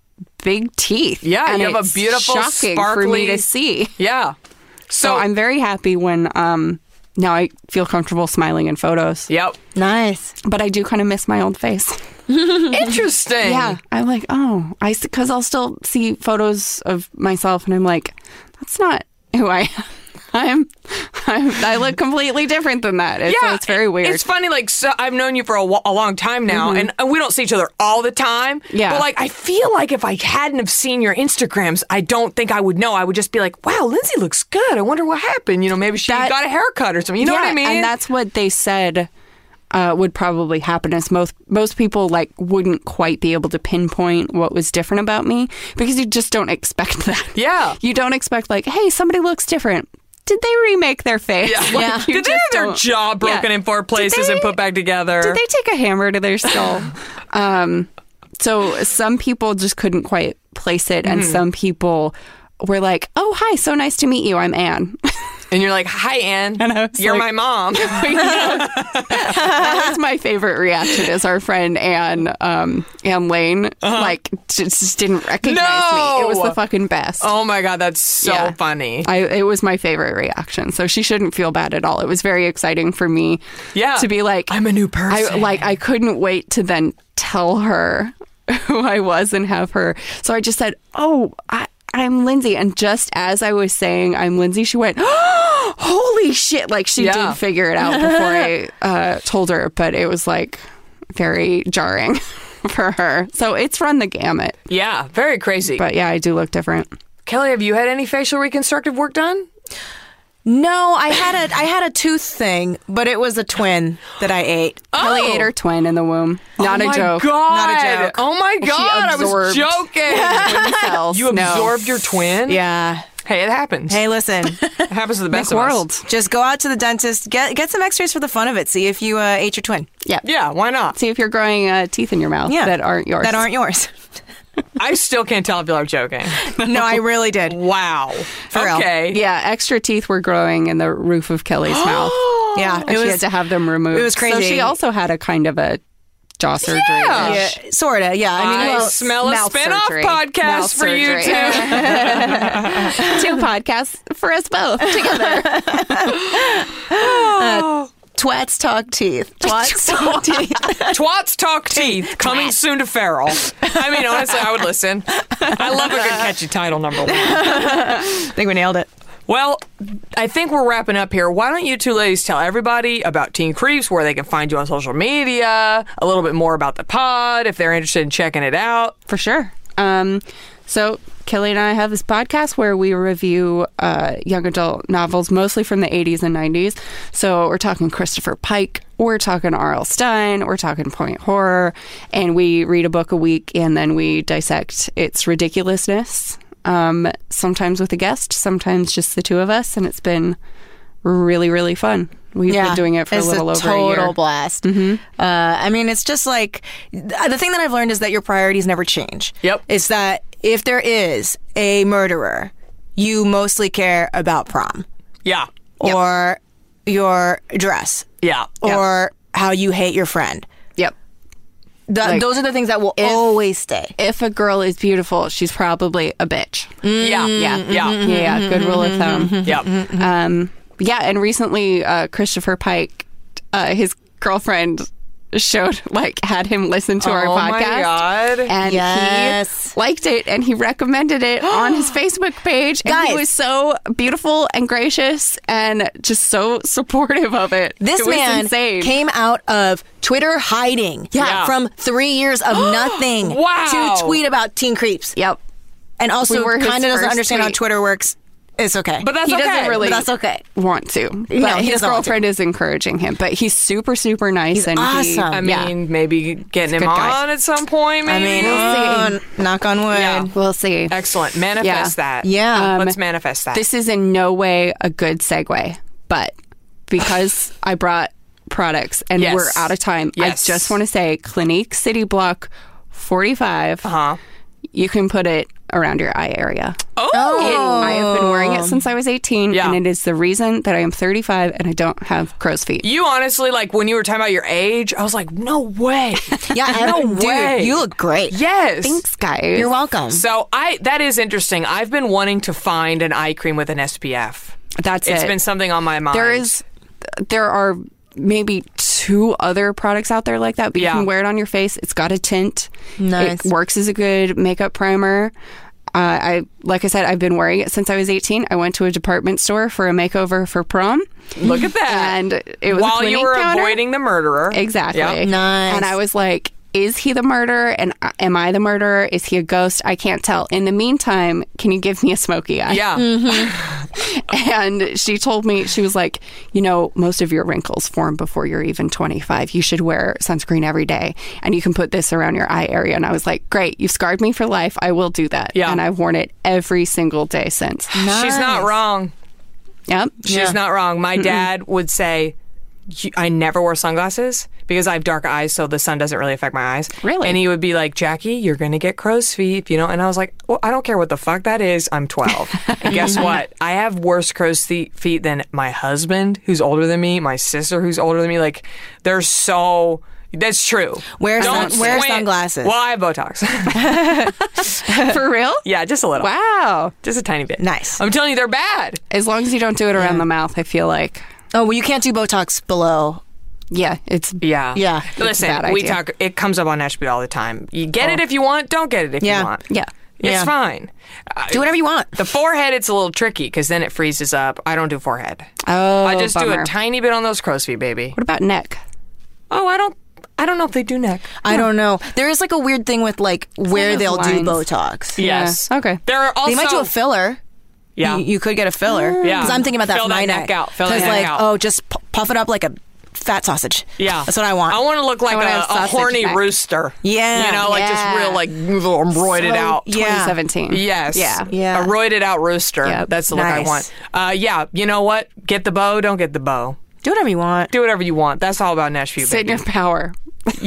big teeth. Yeah, and you have a it's beautiful, shocking for me sparkly- to see. Yeah. So I'm very happy when um now I feel comfortable smiling in photos. Yep. Nice. But I do kind of miss my old face. Interesting. Yeah, I'm like, oh, I because I'll still see photos of myself, and I'm like, that's not who I am. I'm, I'm I look completely different than that. It's, Yeah, it's very weird. It's funny, like, so I've known you for a, wa- a long time now, and, and we don't see each other all the time. Yeah. But, like, I feel like if I hadn't have seen your Instagrams, I don't think I would know. I would just be like, wow, Lindsay looks good. I wonder what happened. You know, maybe she That- got a haircut or something. You know yeah, what I mean? and that's what they said uh, would probably happen. Is most most people like wouldn't quite be able to pinpoint what was different about me because you just don't expect that. Yeah. You don't expect like, hey, somebody looks different. Did they remake their face? Yeah. Like, Yeah. you Did they just have their don't- jaw broken Yeah. in four places they- and put back together? Did they take a hammer to their skull? um, so some people just couldn't quite place it, and Mm-hmm. some people were like, "Oh, hi, so nice to meet you. I'm Anne." And you're like, hi, Ann. And I was You're like- my mom. That was my favorite reaction. Is our friend Anne, um, Anne Lane, like just, just didn't recognize No! me. It was the fucking best. Oh, my God. That's so Yeah. funny. I, it was my favorite reaction. So she shouldn't feel bad at all. It was very exciting for me Yeah. to be like, I'm a new person. I, like, I couldn't wait to then tell her who I was and have her. So I just said, oh, I, I'm Lindsay. And just as I was saying I'm Lindsay, she went, oh, holy shit. Like, she Yeah. did figure it out before I uh, told her. But it was, like, very jarring for her. So it's run the gamut. Yeah, very crazy. But, yeah, I do look different. Kelly, have you had any facial reconstructive work done? No, I had a I had a tooth thing, but it was a twin that I ate. Kelly ate her twin in the womb. Not oh a my joke. God. Not a joke. Oh my God, I was absorbed joking. Twin cells. You No. absorbed your twin? Yeah. Hey, it happens. Hey, listen. It happens to the best Big of world. us. Just go out to the dentist, get get some X-rays for the fun of it. See if you uh, ate your twin. Yeah. Yeah, why not? See if you're growing uh, teeth in your mouth Yeah. that aren't yours. That aren't yours. I still can't tell if y'all are joking. No, I really did. Wow. For real. Okay. Yeah, extra teeth were growing in the roof of Kelly's mouth. Yeah, And it she was had to have them removed. it was So crazy. she also had a kind of a jaw surgery. Yeah. yeah, sort of. Yeah, I mean, I well, smell a mouth spin-off surgery. podcast Mouth for you surgery. two. Two podcasts for us both together. twats talk teeth. Twats talk teeth. Twats Talk Teeth, coming soon to Feral. I mean, honestly, I would listen. I love a good catchy title, number one. I think we nailed it. Well, I think we're wrapping up here. Why don't you two ladies tell everybody about Teen Creeps, where they can find you on social media, a little bit more about the pod if they're interested in checking it out. For sure. Um, so Kelly and I have this podcast where we review uh, young adult novels, mostly from the eighties and nineties. So we're talking Christopher Pike, we're talking R L. Stine, we're talking Point Horror, and we read a book a week and then we dissect its ridiculousness. Um, sometimes with a guest, sometimes just the two of us, and it's been really, really fun. We've Yeah, been doing it for it's a little a over a year. total blast. Mm-hmm. Uh, I mean, it's just like the thing that I've learned is that your priorities never change. Yep. It's that if there is a murderer, you mostly care about prom Yeah. or your dress Yeah. or how you hate your friend. Yep. The, Like, those are the things that will if- always stay. If a girl is beautiful, she's probably a bitch. Yeah. Yeah. Yeah. Yeah, yeah. Good rule of thumb. Yeah. Um, yeah, and recently uh, Christopher Pike, uh, his girlfriend showed, like, had him listen to our Oh podcast. my God. And Yes. he liked it and he recommended it on his Facebook page. And he Guys. was so beautiful and gracious and just so supportive of it. This it was man insane. came out of Twitter hiding Yeah. from three years of nothing Wow. to tweet about Teen Creeps. Yep. And also We were his kind of doesn't first understand how tweet. Twitter works. It's okay. But that's He okay. doesn't really But that's okay. want to. But No, he his doesn't want to. girlfriend is encouraging him. But he's super, super nice. He's and he- awesome. I yeah. mean, maybe getting him good guy. on at some point, I maybe. mean, uh, knock on wood. Yeah. We'll see. Excellent. Manifest Yeah. that. Yeah. Let's manifest that. This is in no way a good segue, but because I brought products and Yes. we're out of time, Yes. I just want to say Clinique City Block forty-five. Uh-huh. You can put it around your eye area. Oh. It- I have been wearing it since I was eighteen, Yeah. and it is the reason that I am thirty-five and I don't have crow's feet. You honestly, like, when you were talking about your age, I was like, no way. Yeah, No and dude, way. you look great. Yes. Thanks, guys. You're welcome. So I that is interesting. I've been wanting to find an eye cream with an S P F. That's It's it. been something on my mind. There is, there are maybe two other products out there like that, but Yeah. you can wear it on your face. It's got a tint. Nice. It works as a good makeup primer. Uh, I like I said, I've been wearing it since I was eighteen. I went to a department store for a makeover for prom, Look at that. and it was a while you Clinique were counter. avoiding the murderer. Exactly. Yep. Nice. And I was like, is he the murderer? And uh, am I the murderer? Is he a ghost? I can't tell. In the meantime, can you give me a smoky eye? Yeah. And she told me, she was like, you know, most of your wrinkles form before you're even twenty-five. You should wear sunscreen every day. And you can put this around your eye area. And I was like, great, you've scarred me for life. I will do that. Yeah. And I've worn it every single day since. She's not wrong. Yep. She's not wrong. My dad would say, "You- I never wear sunglasses because I have dark eyes, so the sun doesn't really affect my eyes. Really? And he would be like, Jackie, you're going to get crow's feet, you know? And I was like, well, I don't care what the fuck that is. I'm twelve. And guess what? I have worse crow's fe- feet than my husband, who's older than me, my sister, who's older than me. Like, they're so... That's true. Wear Don't sun- wear squint. sunglasses. Well, I have Botox. For real? Yeah, just a little. Wow. Just a tiny bit. Nice. I'm telling you, they're bad. As long as you don't do it around the mouth, I feel like, Oh, well, you can't do Botox below. yeah, it's Yeah. Yeah. Listen, bad we idea. talk, it comes up on Attribute all the time. You get it if you want, don't get it if Yeah. you want. yeah. It's Yeah. fine. Uh, Do whatever you want. the forehead, it's a little tricky because then it freezes up. I don't do forehead. Oh, I just do bummer. a tiny bit on those crow's feet, baby. What about neck? Oh, I don't. I don't know if they do neck. I don't know. There is like a weird thing with like where have they'll do lines. Botox. Yes. Yeah, okay. There are also. They might do a filler. Yeah. You, you could get a filler. Yeah. Because I'm thinking about that Fill for that my neck neck. out. Fill that 'Cause, neck like, out. oh, just pu- puff it up like a fat sausage. Yeah, That's what I want. I want to look like wanna a, have a sausage horny neck. rooster. Yeah, you know, like just yeah. real, like roided So- out. yeah. twenty seventeen. Yes. Yeah. Yeah. A roided out rooster. Yep. That's the look I Nice. want. Uh, yeah. You know what? Get the bow. Don't get the bow. Do whatever you want. Do whatever you want. That's all about Nashville, Sit in baby. your power. Thank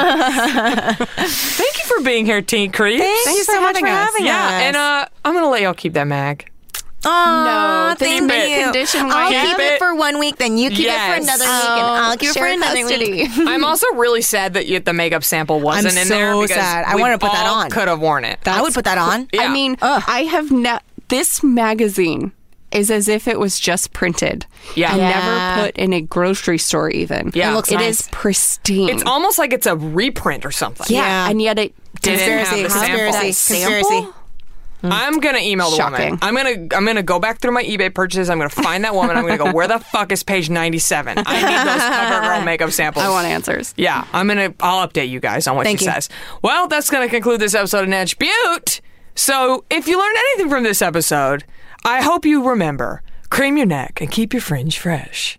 you for being here, Teen Creeps. Thank you so much for having yeah, us. and uh, I'm gonna let y'all keep that mag. Aw, No, thank keep it. you. Condition I'll one. keep Keep it it. for one week, then you keep Yes. it for another week, and I'll keep it for Share another custody. week. I'm also really sad that you, the makeup sample wasn't I'm in there so because sad. I we wanted to put that all on. Could have worn it. I would put that on. Yeah. I mean, Ugh. I have ne- this magazine is as if it was just printed. Yeah. and Yeah. never put in a grocery store even. Yeah. It looks It nice. is pristine. It's almost like it's a reprint or something. yeah, Yeah. and yet it Didn't have Conspiracy, the sample. conspiracy, Sample? conspiracy. I'm gonna email the Shocking. woman. I'm gonna I'm gonna go back through my eBay purchases. I'm gonna find that woman. I'm gonna go, where the fuck is page ninety-seven? I need those CoverGirl makeup samples. I want answers. Yeah, I'm gonna. I'll update you guys on what Thank she you. says. Well, that's gonna conclude this episode of Natch Butte. So, if you learned anything from this episode, I hope you remember: cream your neck and keep your fringe fresh.